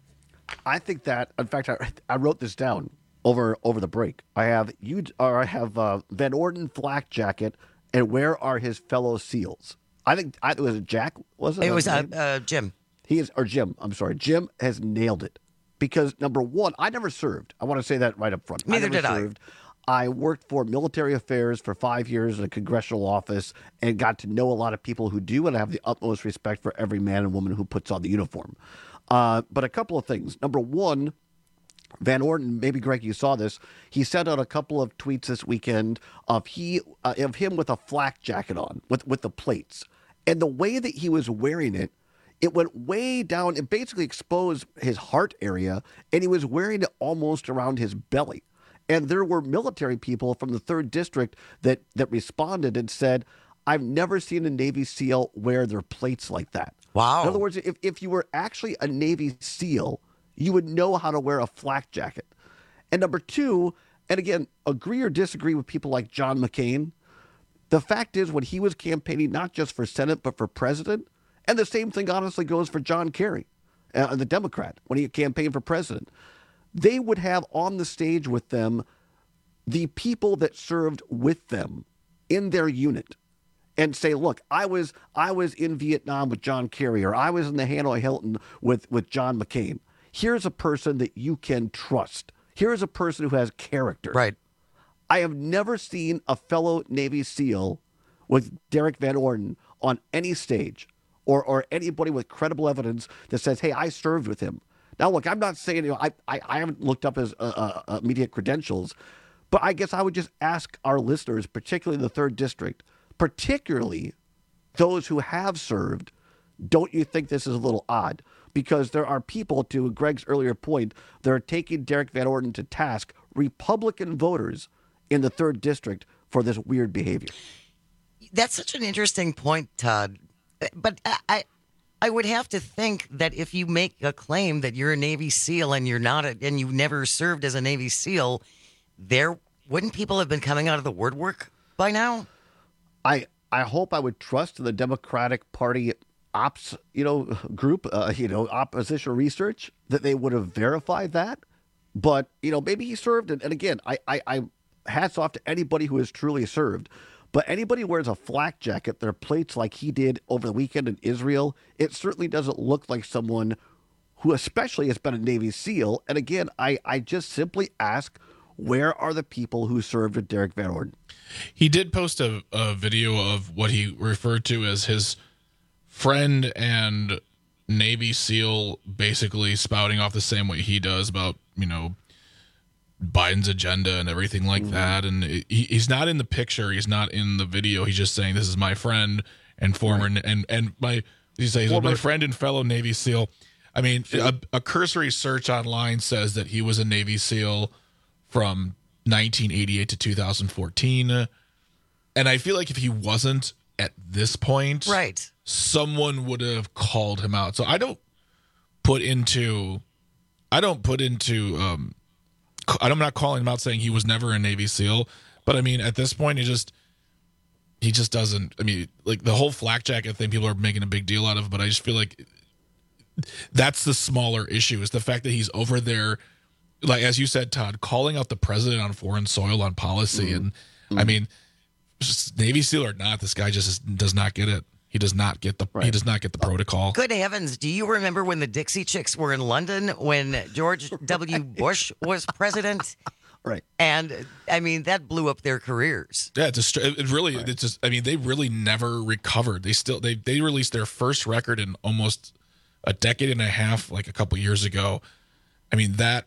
I think that, in fact, I, I wrote this down over over the break. I have you, or I have uh, Van Orden flak jacket, and where are his fellow SEALs? I think I, it was Jack, was it? It was uh, uh, Jim. He is, or Jim, I'm sorry. Jim has nailed it. Because, number one, I never served. I want to say that right up front. Neither I never did served. I. I worked for military affairs for five years in a congressional office and got to know a lot of people who do, and I have the utmost respect for every man and woman who puts on the uniform. Uh, but a couple of things. Number one, Van Orden, maybe Greg, you saw this. He sent out a couple of tweets this weekend of he uh, of him with a flak jacket on, with, with the plates. And the way that he was wearing it, it went way down. It basically exposed his heart area, and he was wearing it almost around his belly. And there were military people from the third District that, that responded and said, I've never seen a Navy SEAL wear their plates like that. Wow. In other words, if, if you were actually a Navy SEAL, you would know how to wear a flak jacket. And number two, and again, agree or disagree with people like John McCain, the fact is when he was campaigning not just for Senate but for president, and the same thing honestly goes for John Kerry, uh, the Democrat, when he campaigned for president. they would have on the stage with them the people that served with them in their unit and say, look, I was I was in Vietnam with John Kerry, or I was in the Hanoi Hilton with, with John McCain. Here's a person that you can trust. Here's a person who has character. Right. I have never seen a fellow Navy SEAL with Derek Van Orden on any stage or or anybody with credible evidence that says, hey, I served with him. Now, look, I'm not saying, you know, I, I, I haven't looked up his uh, uh, uh, media credentials, but I guess I would just ask our listeners, particularly in the third District, particularly those who have served, don't you think this is a little odd? Because there are people, to Greg's earlier point, that are taking Derek Van Orden to task, Republican voters in the third District, for this weird behavior. That's such an interesting point, Todd. But I I would have to think that if you make a claim that you're a Navy SEAL and you're not, a, and you never served as a Navy SEAL, there wouldn't people have been coming out of the woodwork by now? I I hope I would trust the Democratic Party ops, you know, group, uh, you know, opposition research, that they would have verified that. But, you know, maybe he served. And, and again, I, I, I hats off to anybody who has truly served. But anybody who wears a flak jacket, their plates like he did over the weekend in Israel, it certainly doesn't look like someone who especially has been a Navy SEAL. And again, I, I just simply ask, where are the people who served with Derek Van Orden? He did post a, a video of what he referred to as his friend and Navy SEAL basically spouting off the same way he does about, you know, Biden's agenda and everything like mm-hmm. that. And he, he's not in the picture. He's not in the video. He's just saying, this is my friend and former, right. and, and my, he says, former, my friend and fellow Navy SEAL. I mean, a, a cursory search online says that he was a Navy SEAL from nineteen eighty-eight to two thousand fourteen. And I feel like if he wasn't at this point, right, someone would have called him out. So I don't put into, I don't put into, um, I'm not calling him out saying he was never a Navy SEAL, but I mean, at this point, he just, he just doesn't, I mean, like the whole flak jacket thing, people are making a big deal out of, but I just feel like that's the smaller issue, is the fact that he's over there, like, as you said, Todd, calling out the president on foreign soil on policy. Mm-hmm. And mm-hmm. I mean, just Navy SEAL or not, this guy just does not get it. He does not get the right. he does not get the protocol. Good heavens! Do you remember when the Dixie Chicks were in London when George W. Bush was president? Right. And I mean, that blew up their careers. Yeah, it's a, it really. Right. It's just. I mean, they really never recovered. They still they they released their first record in almost a decade and a half, like a couple years ago. I mean, that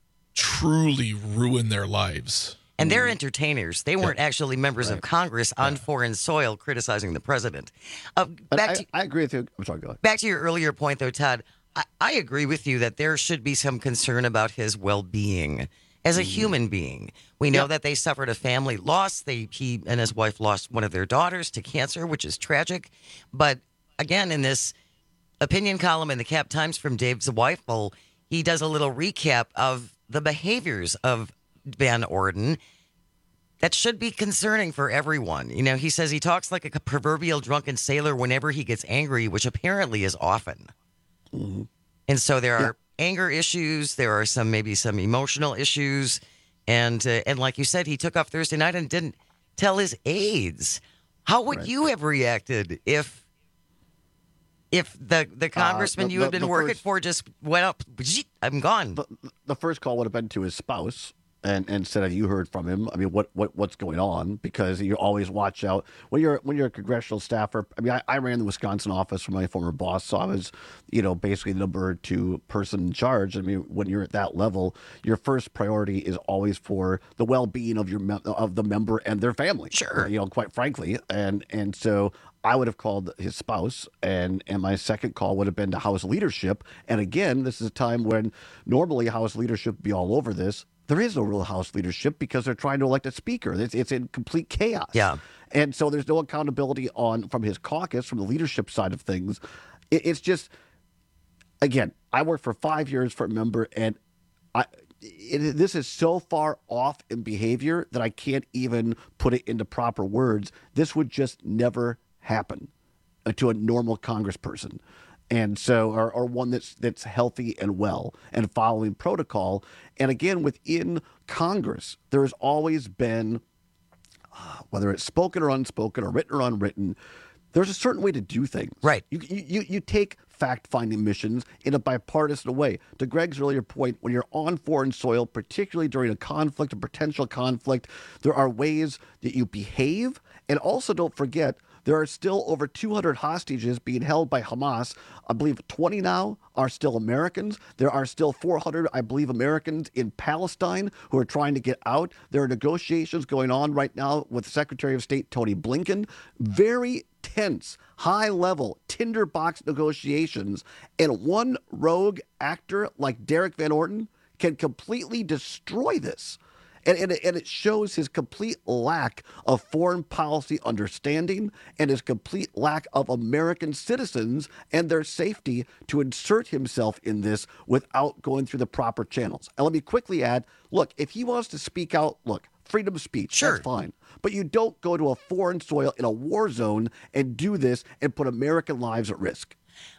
truly ruined their lives. And they're entertainers. They weren't yeah. actually members right. of Congress on yeah. foreign soil criticizing the president. Uh, back I, to, I agree with you. I'm sorry, go ahead. Back to your earlier point, though, Todd, I, I agree with you that there should be some concern about his well-being as a mm. human being. We know yeah. that they suffered a family loss. They He and his wife lost one of their daughters to cancer, which is tragic. But again, in this opinion column in the Cap Times from Dave Zweifel, he does a little recap of the behaviors of Van Orden that should be concerning for everyone. You know, he says he talks like a proverbial drunken sailor whenever he gets angry, which apparently is often. Mm-hmm. And so there are yeah. anger issues. There are some, maybe some emotional issues. And, uh, and like you said, he took off Thursday night and didn't tell his aides. How would right. you have reacted if, if the, the congressman uh, the, you had been working first, for just went up, I'm gone? The, the first call would have been to his spouse. And, and said, have you heard from him? I mean, what, what what's going on? Because you always watch out when you're when you're a congressional staffer. I mean, I, I ran the Wisconsin office for my former boss, so I was, you know, basically the number two person in charge. I mean, when you're at that level, your first priority is always for the well-being of your mem- of the member and their family. Sure, uh, you know, quite frankly, and and so I would have called his spouse, and and my second call would have been to House leadership. And again, this is a time when normally House leadership would be all over this. There is no real House leadership because they're trying to elect a speaker. It's, it's in complete chaos. Yeah. And so there's no accountability on from his caucus, from the leadership side of things. It, it's just, again, I worked for five years for a member, and I, it, this is so far off in behavior that I can't even put it into proper words. This would just never happen to a normal congressperson. And so, or, or one that's that's healthy and well and following protocol. And again, within Congress, there has always been, uh, whether it's spoken or unspoken or written or unwritten, there's a certain way to do things. Right. You you you take fact-finding missions in a bipartisan way. To Greg's earlier point, when you're on foreign soil, particularly during a conflict, a potential conflict, there are ways that you behave. And also, don't forget, there are still over two hundred hostages being held by Hamas. I believe twenty now are still Americans. There are still four hundred, I believe, Americans in Palestine who are trying to get out. There are negotiations going on right now with Secretary of State Tony Blinken. Very tense, high-level tinderbox negotiations. And one rogue actor like Derek Van Orton can completely destroy this. And, and, and it shows his complete lack of foreign policy understanding and his complete lack of American citizens and their safety to insert himself in this without going through the proper channels. And let me quickly add, look, if he wants to speak out, look, freedom of speech, sure. That's fine. But you don't go to a foreign soil in a war zone and do this and put American lives at risk.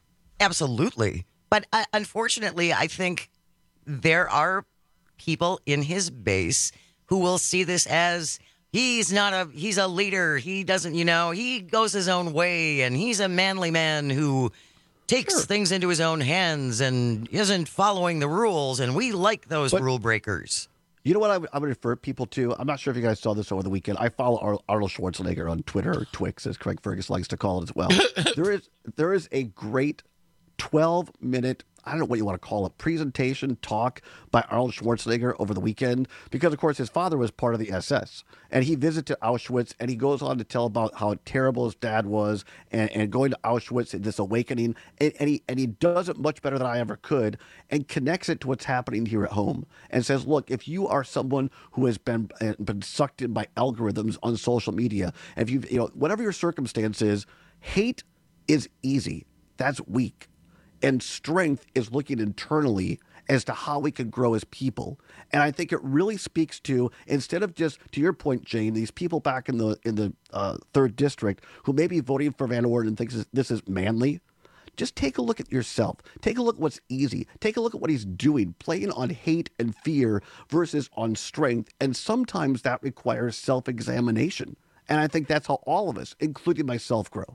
Absolutely. But uh, unfortunately, I think there are people in his base who will see this as he's not a he's a leader. He doesn't, you know, he goes his own way and he's a manly man who takes sure. things into his own hands and isn't following the rules. And we like those but, rule breakers. You know what I would, I would refer people to? I'm not sure if you guys saw this over the weekend. I follow Ar- Arnold Schwarzenegger on Twitter, or Twix, as Craig Fergus likes to call it as well. there is there is a great twelve minute, I don't know what you want to call it, presentation, talk by Arnold Schwarzenegger over the weekend, because, of course, his father was part of the S S, and he visited Auschwitz, and he goes on to tell about how terrible his dad was, and, and going to Auschwitz, and this awakening, and, and, he, and he does it much better than I ever could, and connects it to what's happening here at home, and says, look, if you are someone who has been been sucked in by algorithms on social media, if you you know, whatever your circumstance is, hate is easy. That's weak. And strength is looking internally as to how we can grow as people. And I think it really speaks to, instead of just, to your point, Jane, these people back in the in the uh, third district who may be voting for Van Orden and thinks this is manly, just take a look at yourself. Take a look at what's easy. Take a look at what he's doing, playing on hate and fear versus on strength. And sometimes that requires self-examination. And I think that's how all of us, including myself, grow.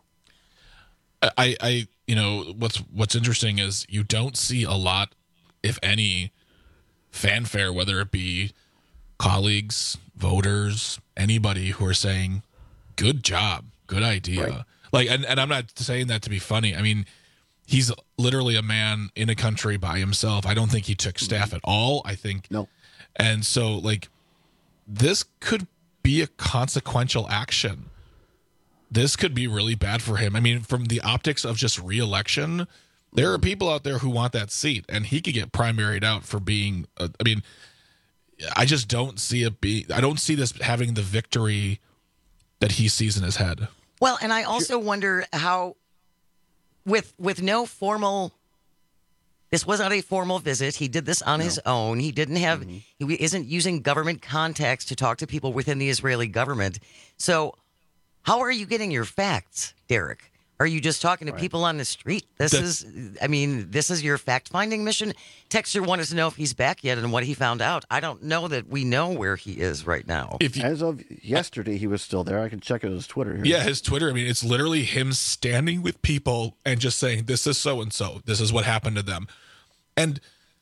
I, I, you know, what's what's interesting is you don't see a lot, if any, fanfare, whether it be colleagues, voters, anybody who are saying, good job, good idea. Right. Like, and, and I'm not saying that to be funny. I mean, he's literally a man in a country by himself. I don't think he took staff at all. I think. No. And so, like, this could be a consequential action. This could be really bad for him. I mean, from the optics of just re-election, there are people out there who want that seat, and he could get primaried out for being. Uh, I mean, I just don't see it be. I don't see this having the victory that he sees in his head. Well, and I also wonder how, with with no formal. This was not a formal visit. He did this on no. his own. He didn't have. Mm-hmm. He isn't using government contacts to talk to people within the Israeli government. So. How are you getting your facts, Derek? Are you just talking to right. people on the street? This That's, is, I mean, this is your fact-finding mission? Texter wanted to know if he's back yet and what he found out. I don't know that we know where he is right now. If you, As of yesterday, he was still there. I can check out his Twitter here. Yeah, his Twitter. I mean, it's literally him standing with people and just saying, this is so-and-so. This is what happened to them. And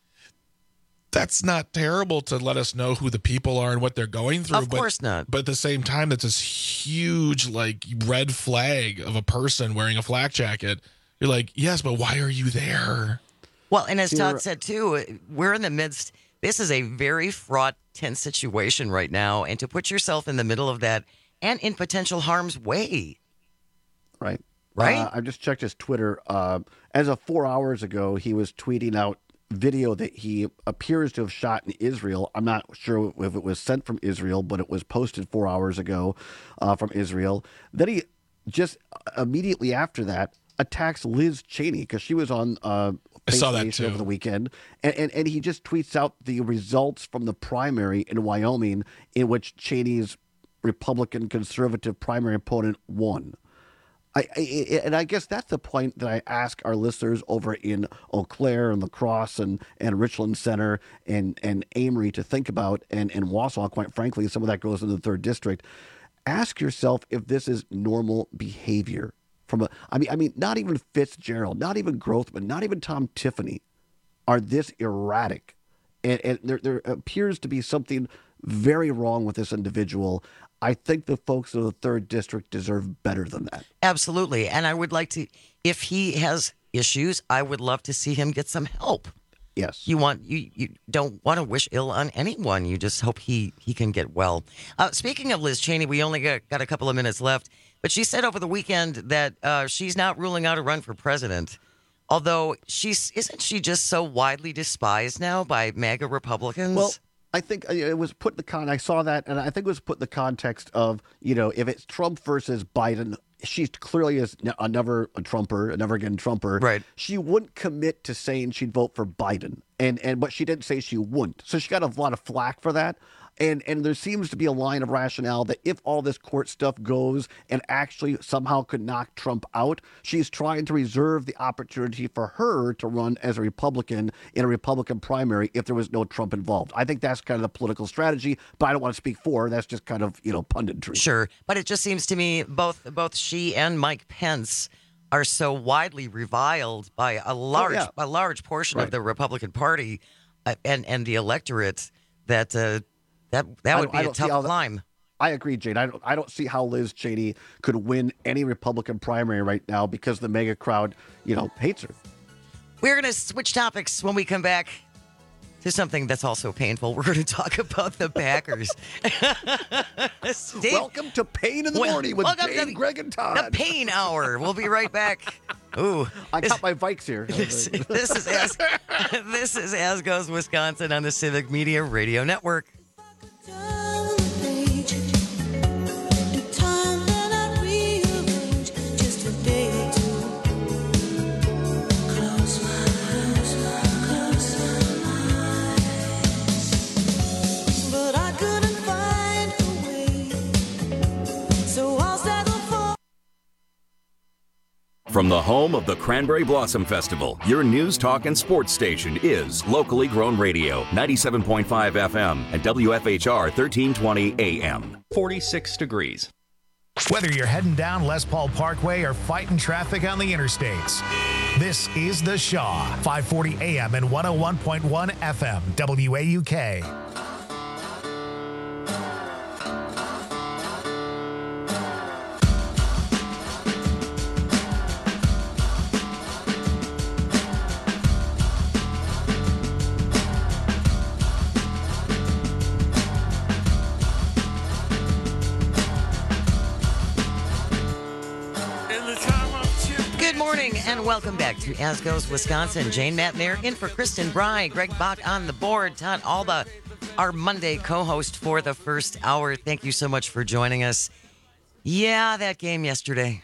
that's not terrible to let us know who the people are and what they're going through. Of course but, not. But at the same time, that's this huge, like, red flag of a person wearing a flak jacket. You're like, yes, but why are you there? Well, and as Todd said, too, we're in the midst. This is a very fraught, tense situation right now. And to put yourself in the middle of that and in potential harm's way. Right. Right? Uh, I just checked his Twitter. Uh, as of four hours ago, he was tweeting out video that he appears to have shot in Israel. I'm not sure if it was sent from Israel, but it was posted four hours ago uh, from Israel. Then he just immediately after that attacks Liz Cheney because she was on uh, I saw that too. over the weekend. And, and, and he just tweets out the results from the primary in Wyoming in which Cheney's Republican conservative primary opponent won. I, I, and I guess that's the point that I ask our listeners over in Eau Claire and La Crosse and, and Richland Center and, and Amory to think about, and, and Wausau, quite frankly, some of that goes into the third district. Ask yourself if this is normal behavior. From a, I mean, I mean, not even Fitzgerald, not even Grothman, not even Tom Tiffany are this erratic. And, and there, there appears to be something very wrong with this individual. I think the folks of the third district deserve better than that. Absolutely. And I would like to, if he has issues, I would love to see him get some help. Yes. You want you, you don't want to wish ill on anyone. You just hope he, he can get well. Uh, speaking of Liz Cheney, we only got, got a couple of minutes left, but she said over the weekend that uh, she's not ruling out a run for president. Although she's isn't she just so widely despised now by MAGA Republicans? Well, I think it was put in the con. I saw that, and I think it was put in the context of, you know, if it's Trump versus Biden, she clearly is a never a Trumper, a never again Trumper. Right. She wouldn't commit to saying she'd vote for Biden, and and but she didn't say she wouldn't. So she got a lot of flack for that. And and there seems to be a line of rationale that if all this court stuff goes and actually somehow could knock Trump out, she's trying to reserve the opportunity for her to run as a Republican in a Republican primary if there was no Trump involved. I think that's kind of the political strategy, but I don't want to speak for her. That's just kind of, you know, punditry. Sure. But it just seems to me both both she and Mike Pence are so widely reviled by a large oh, yeah. a large portion right. of the Republican Party uh, and, and the electorate that uh, That that would be a tough climb. I agree, Jade. I don't I don't see how Liz Cheney could win any Republican primary right now because the mega crowd, you know, hates her. We're going to switch topics when we come back to something that's also painful. We're going to talk about the Packers. Steve, welcome to Pain in the well, Morning with Jade, the, Greg, and Todd. The Pain Hour. We'll be right back. Ooh, I got my Vikes here. This, this is as this is As Goes Wisconsin on the Civic Media Radio Network. From the home of the Cranberry Blossom Festival, your news, talk, and sports station is locally grown radio, ninety-seven point five F M and W F H R thirteen twenty A M. forty-six degrees. Whether you're heading down Les Paul Parkway or fighting traffic on the interstates, this is The Shaw, five forty A M and one oh one point one F M, W A U K. And welcome back to As Goes Wisconsin. Jane Matner in for Kristen Bry. Greg Bach on the board. Todd Alba, our Monday co-host for the first hour. Thank you so much for joining us. Yeah, that game yesterday.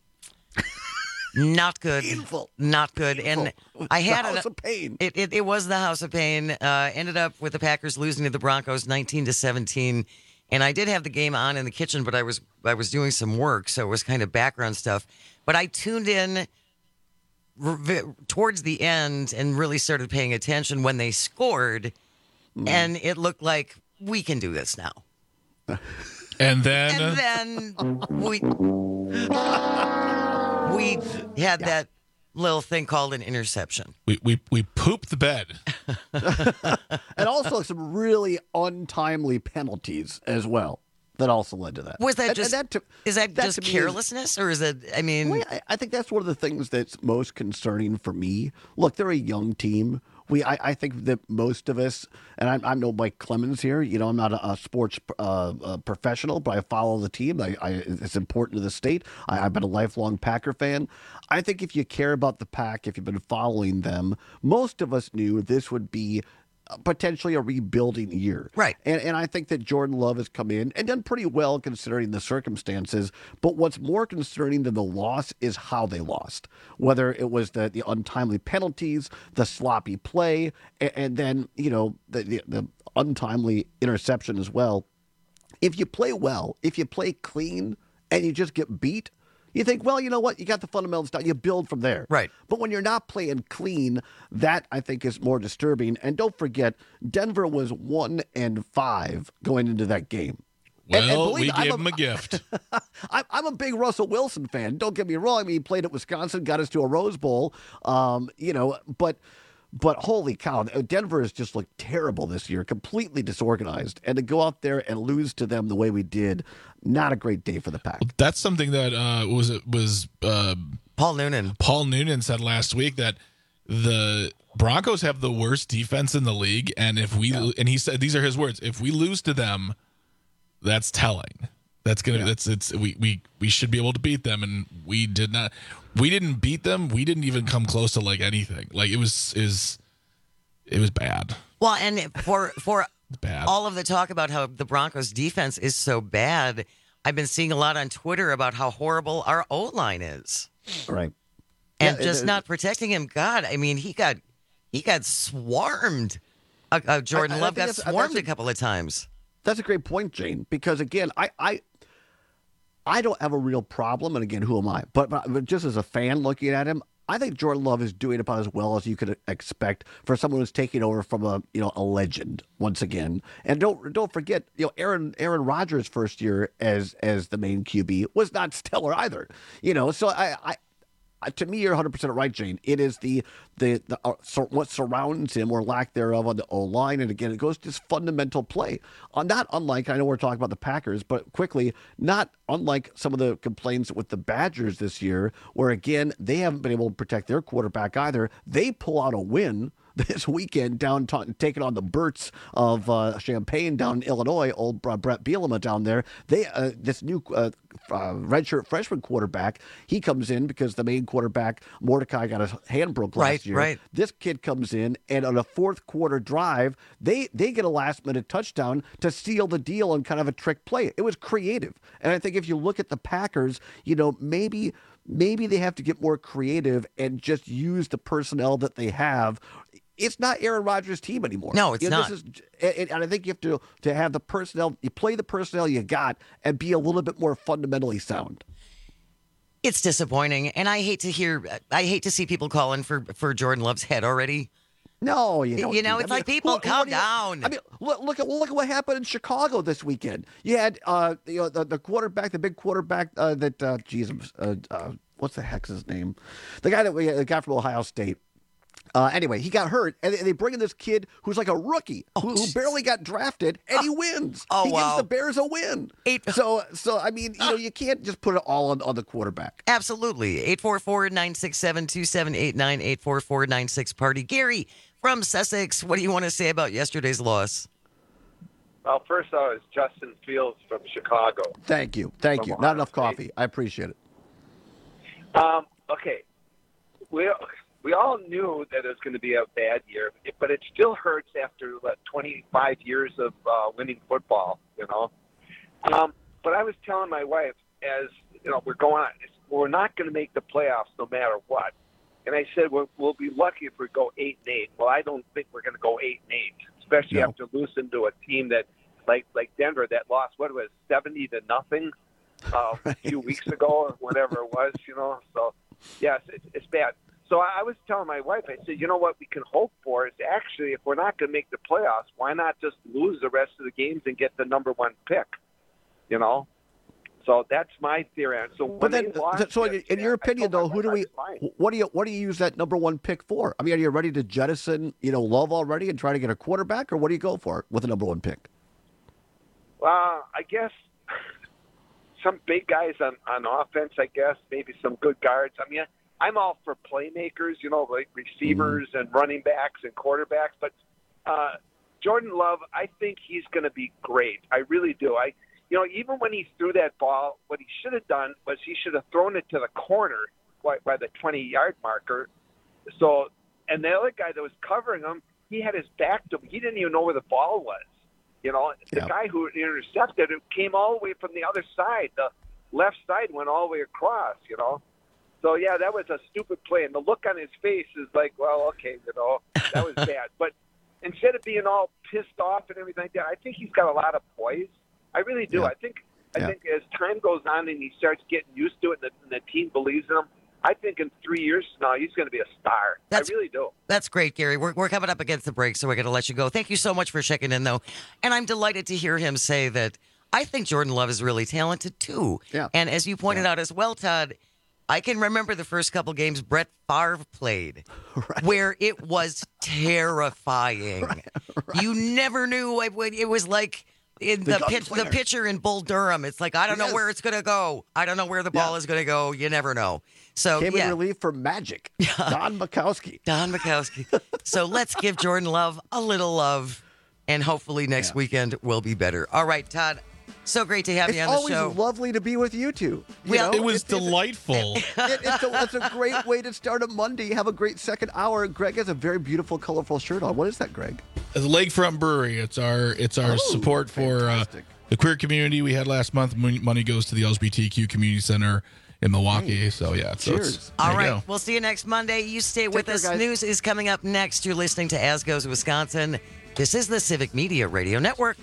Not good. Painful. Not good. Painful. And I had the an, house of pain. It, it it was the house of pain. Uh, ended up with the Packers losing to the Broncos nineteen to seventeen. And I did have the game on in the kitchen, but I was I was doing some work, so it was kind of background stuff. But I tuned in towards the end and really started paying attention when they scored, mm. and it looked like we can do this now. And then, and then we we had yeah. that little thing called an interception. We we we pooped the bed, and also some really untimely penalties as well. That also led to that. Was that and, just and that to, is that, that just carelessness, is, or is it? I mean, well, I, I think that's one of the things that's most concerning for me. Look, they're a young team. We, I, I think that most of us, and I'm, I'm no Mike Clemens here. You know, I'm not a, a sports uh, a professional, but I follow the team. I, I, it's important to the state. I, I've been a lifelong Packer fan. I think if you care about the Pack, if you've been following them, most of us knew this would be potentially a rebuilding year. Right. And and I think that Jordan Love has come in and done pretty well considering the circumstances. But what's more concerning than the loss is how they lost. Whether it was the, the untimely penalties, the sloppy play, and, and then, you know, the, the, the untimely interception as well. If you play well, if you play clean and you just get beat, You think, well, you know what? You got the fundamentals down. You build from there. Right. But when you're not playing clean, that I think is more disturbing. And don't forget, Denver was one and five going into that game. Well, and, and believe we me, gave I'm him a gift. I'm, I'm a big Russell Wilson fan. Don't get me wrong. I mean, he played at Wisconsin, got us to a Rose Bowl. Um, you know, but but holy cow, Denver has just looked terrible this year, completely disorganized. And to go out there and lose to them the way we did, not a great day for the Pack. That's something that uh, was was uh, Paul Noonan. Paul Noonan said last week that the Broncos have the worst defense in the league, and if we yeah. and he said these are his words: if we lose to them, that's telling. That's gonna. Yeah. That's it's. We, we we should be able to beat them, and we did not. We didn't beat them. We didn't even come close to like anything. Like it was is. It was bad. Well, and for for bad. all of the talk about how the Broncos defense is so bad, I've been seeing a lot on Twitter about how horrible our O-line is. Right. And yeah, just it, not protecting him. God, I mean, he got he got swarmed. Uh, uh, Jordan I, I Love got that's, swarmed that's a, a couple of times. That's a great point, Jane, because again, I, I I don't have a real problem, and again, who am I? But, but just as a fan looking at him, I think Jordan Love is doing about as well as you could expect for someone who's taking over from a you know a legend once again. And don't don't forget, you know, Aaron Aaron Rodgers' first year as as the main Q B was not stellar either. You know, so I. I To me, you're one hundred percent right, Jane. It is the the, the uh, so what surrounds him or lack thereof on the O-line. And again, it goes to this fundamental play. Uh, not unlike, I know we're talking about the Packers, but quickly, not unlike some of the complaints with the Badgers this year, where again, they haven't been able to protect their quarterback either. They pull out a win this weekend down t- taking on the Burts of uh, Champaign down in Illinois, old Brett Bielema down there. They uh, this new uh, uh, redshirt freshman quarterback, he comes in because the main quarterback, Mordecai, got his hand broke last right, year. Right. This kid comes in, and on a fourth quarter drive, they, they get a last-minute touchdown to seal the deal on kind of a trick play. It was creative. And I think if you look at the Packers, you know, maybe maybe they have to get more creative and just use the personnel that they have. It's not Aaron Rodgers' team anymore. No, it's you know, not. This is, and I think you have to to have the personnel. You play the personnel you got and be a little bit more fundamentally sound. It's disappointing, and I hate to hear. I hate to see people calling for for Jordan Love's head already. No, you don't. You know, do it's I mean, like people look, calm you, down. I mean, look, look at look at what happened in Chicago this weekend. You had uh, you know, the the quarterback, the big quarterback uh, that, uh, geez, uh, uh, what's the heck's his name? The guy that we the guy from Ohio State. Uh, anyway, he got hurt, and they bring in this kid who's like a rookie who, who barely got drafted, and he wins. Oh, he wow. gives the Bears a win. Eight. So, so I mean, you know, you can't just put it all on, on the quarterback. Absolutely. eight four four, nine six seven, two seven eight nine, eight four four, nine six party. Gary from Sussex, what do you want to say about yesterday's loss? Well, first off, it's Justin Fields from Chicago. Thank you. Thank From you. Ohio Not enough State. coffee. I appreciate it. Um, okay. We, we all knew that it was going to be a bad year, but it still hurts after what, twenty-five years of uh, winning football, you know. Um, but I was telling my wife, as you know, we're going on, we're not going to make the playoffs no matter what. And I said, we'll, we'll be lucky if we go eight and eight. Well, I don't think we're going to go eight and eight, especially No. after losing to a team that, like like Denver, that lost what was seventy to nothing uh, a few weeks ago or whatever it was, you know. So yes, it's, it's bad. So I was telling my wife, I said, you know what we can hope for is actually, if we're not going to make the playoffs, why not just lose the rest of the games and get the number one pick? You know. So that's my theory. So, But then, lost, so in, in your opinion, though, who do we? fine. What do you? What do you use that number one pick for? I mean, are you ready to jettison, you know, Love already and try to get a quarterback, or what do you go for with the number one pick? Well, I guess some big guys on, on offense, I guess, maybe some good guards. I mean, I'm all for playmakers, you know, like receivers mm-hmm. and running backs and quarterbacks. But uh, Jordan Love, I think he's going to be great. I really do. I, you know, even when he threw that ball, what he should have done was he should have thrown it to the corner by, by the twenty-yard marker. So, and the other guy that was covering him, he had his back to him. He didn't even know where the ball was. You know, the Yeah. guy who intercepted it came all the way from the other side. The left side went all the way across, you know. So, yeah, that was a stupid play. And the look on his face is like, well, okay, you know, that was bad. But instead of being all pissed off and everything like that, I think he's got a lot of poise. I really do. Yeah. I think I Yeah. think as time goes on and he starts getting used to it and the, and the team believes in him, I think in three years from now, he's going to be a star. That's, I really do. That's great, Gary. We're, we're coming up against the break, so we're going to let you go. Thank you so much for checking in, though. And I'm delighted to hear him say that I think Jordan Love is really talented, too. Yeah. And as you pointed yeah. out as well, Todd, I can remember the first couple games Brett Favre played right. where it was terrifying. right, right. You never knew. It, it was like... In the, the pitch, the pitcher in Bull Durham, it's like I don't yes. know where it's going to go. I don't know where the ball yeah. is going to go. You never know. So came yeah. in relief for Magic. Don Makowski. Don Makowski. So let's give Jordan Love a little love, and hopefully next yeah. weekend will be better. All right, Todd. So great to have it's you on the show. It's always lovely to be with you two. You well, know? It was it, delightful. It, it, it's, a, it's a great way to start a Monday. Have a great second hour. Greg has a very beautiful, colorful shirt on. What is that, Greg? The Lakefront Brewery. It's our it's our oh, support for uh, the queer community we had last month. Money goes to the L G B T Q Community Center in Milwaukee. Hey. So yeah, so cheers. It's, All right, we'll see you next Monday. You stay Take with care, us. Guys. News is coming up next. You're listening to As Goes Wisconsin. This is the Civic Media Radio Network.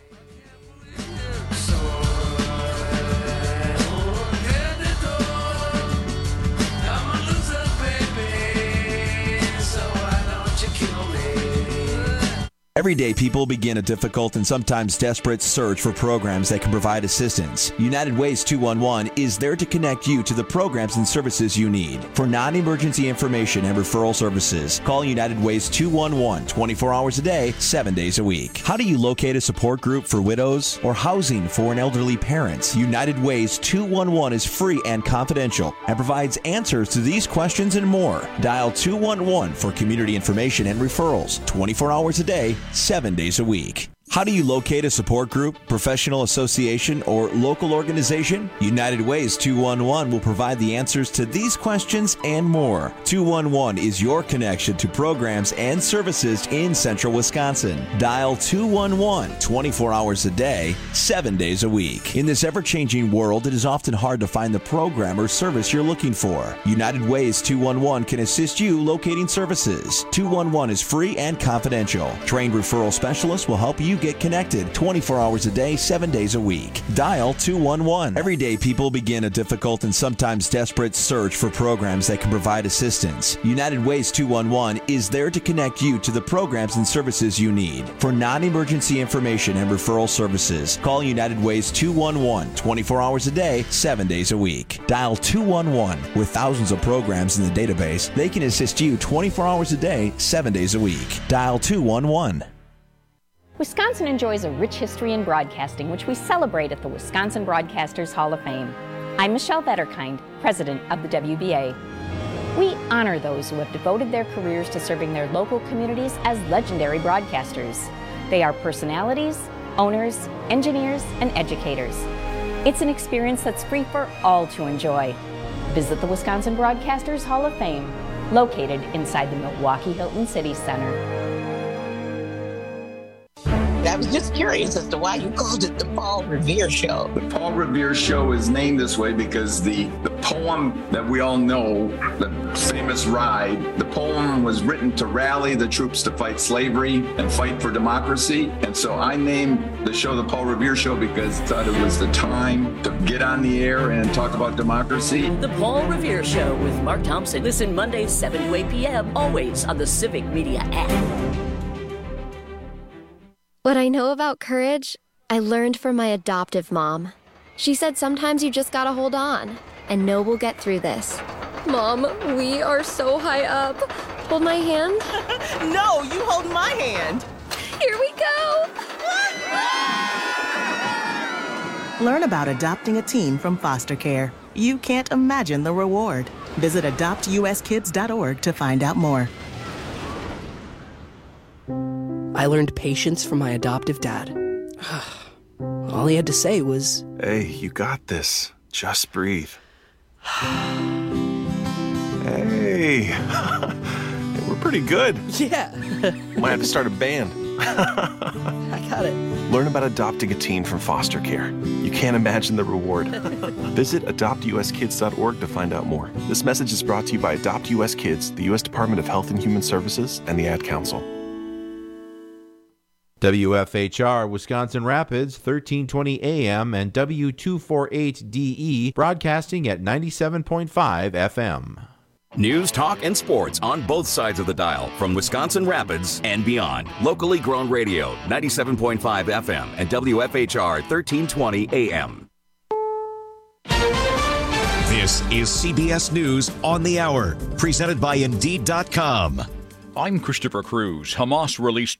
Everyday people begin a difficult and sometimes desperate search for programs that can provide assistance. United Ways two one one is there to connect you to the programs and services you need. For non-emergency information and referral services, call United Ways two one one twenty-four hours a day, seven days a week. How do you locate a support group for widows or housing for an elderly parent? United Ways two one one is free and confidential and provides answers to these questions and more. Dial two one one for community information and referrals, twenty-four hours a day, seven days a week. How do you locate a support group, professional association, or local organization? United Ways two one one will provide the answers to these questions and more. two one one is your connection to programs and services in central Wisconsin. Dial two one one twenty-four hours a day, seven days a week. In this ever-changing world, it is often hard to find the program or service you're looking for. United Ways two one one can assist you locating services. two one one is free and confidential. Trained referral specialists will help you get connected twenty-four hours a day, seven days a week. Dial two one one. Everyday people begin a difficult and sometimes desperate search for programs that can provide assistance. United Ways two one one is there to connect you to the programs and services you need. For non-emergency information and referral services, call United Ways two one one twenty-four hours a day, seven days a week. Dial two one one. With thousands of programs in the database, they can assist you twenty-four hours a day, seven days a week. Dial two one one. Wisconsin enjoys a rich history in broadcasting, which we celebrate at the Wisconsin Broadcasters Hall of Fame. I'm Michelle Vetterkind, president of the W B A. We honor those who have devoted their careers to serving their local communities as legendary broadcasters. They are personalities, owners, engineers, and educators. It's an experience that's free for all to enjoy. Visit the Wisconsin Broadcasters Hall of Fame, located inside the Milwaukee Hilton City Center. I was just curious as to why you called it the Paul Revere Show. The Paul Revere Show is named this way because the, the poem that we all know, the famous Ride, the poem was written to rally the troops to fight slavery and fight for democracy. And so I named the show the Paul Revere Show because I thought it was the time to get on the air and talk about democracy. The Paul Revere Show with Mark Thompson. Listen Mondays, seven to eight p.m., always on the Civic Media app. What I know about courage, I learned from my adoptive mom. She said sometimes you just gotta hold on and know we'll get through this. Mom, we are so high up. Hold my hand. No, you hold my hand. Here we go. Learn about adopting a teen from foster care. You can't imagine the reward. Visit adopt u s kids dot org to find out more. I learned patience from my adoptive dad. All he had to say was, "Hey, you got this. Just breathe." Hey, we're pretty good. Yeah. Might have to start a band. I got it. Learn about adopting a teen from foster care. You can't imagine the reward. Visit adopt u s kids dot org to find out more. This message is brought to you by Adopt U S Kids, the U S Department of Health and Human Services, and the Ad Council. W F H R Wisconsin Rapids, thirteen twenty A M and W two forty-eight D E, broadcasting at ninety-seven point five F M. News, talk, and sports on both sides of the dial from Wisconsin Rapids and beyond. Locally grown radio, ninety-seven point five F M and W F H R thirteen twenty A M. This is C B S News on the Hour, presented by Indeed dot com. I'm Christopher Cruz. Hamas released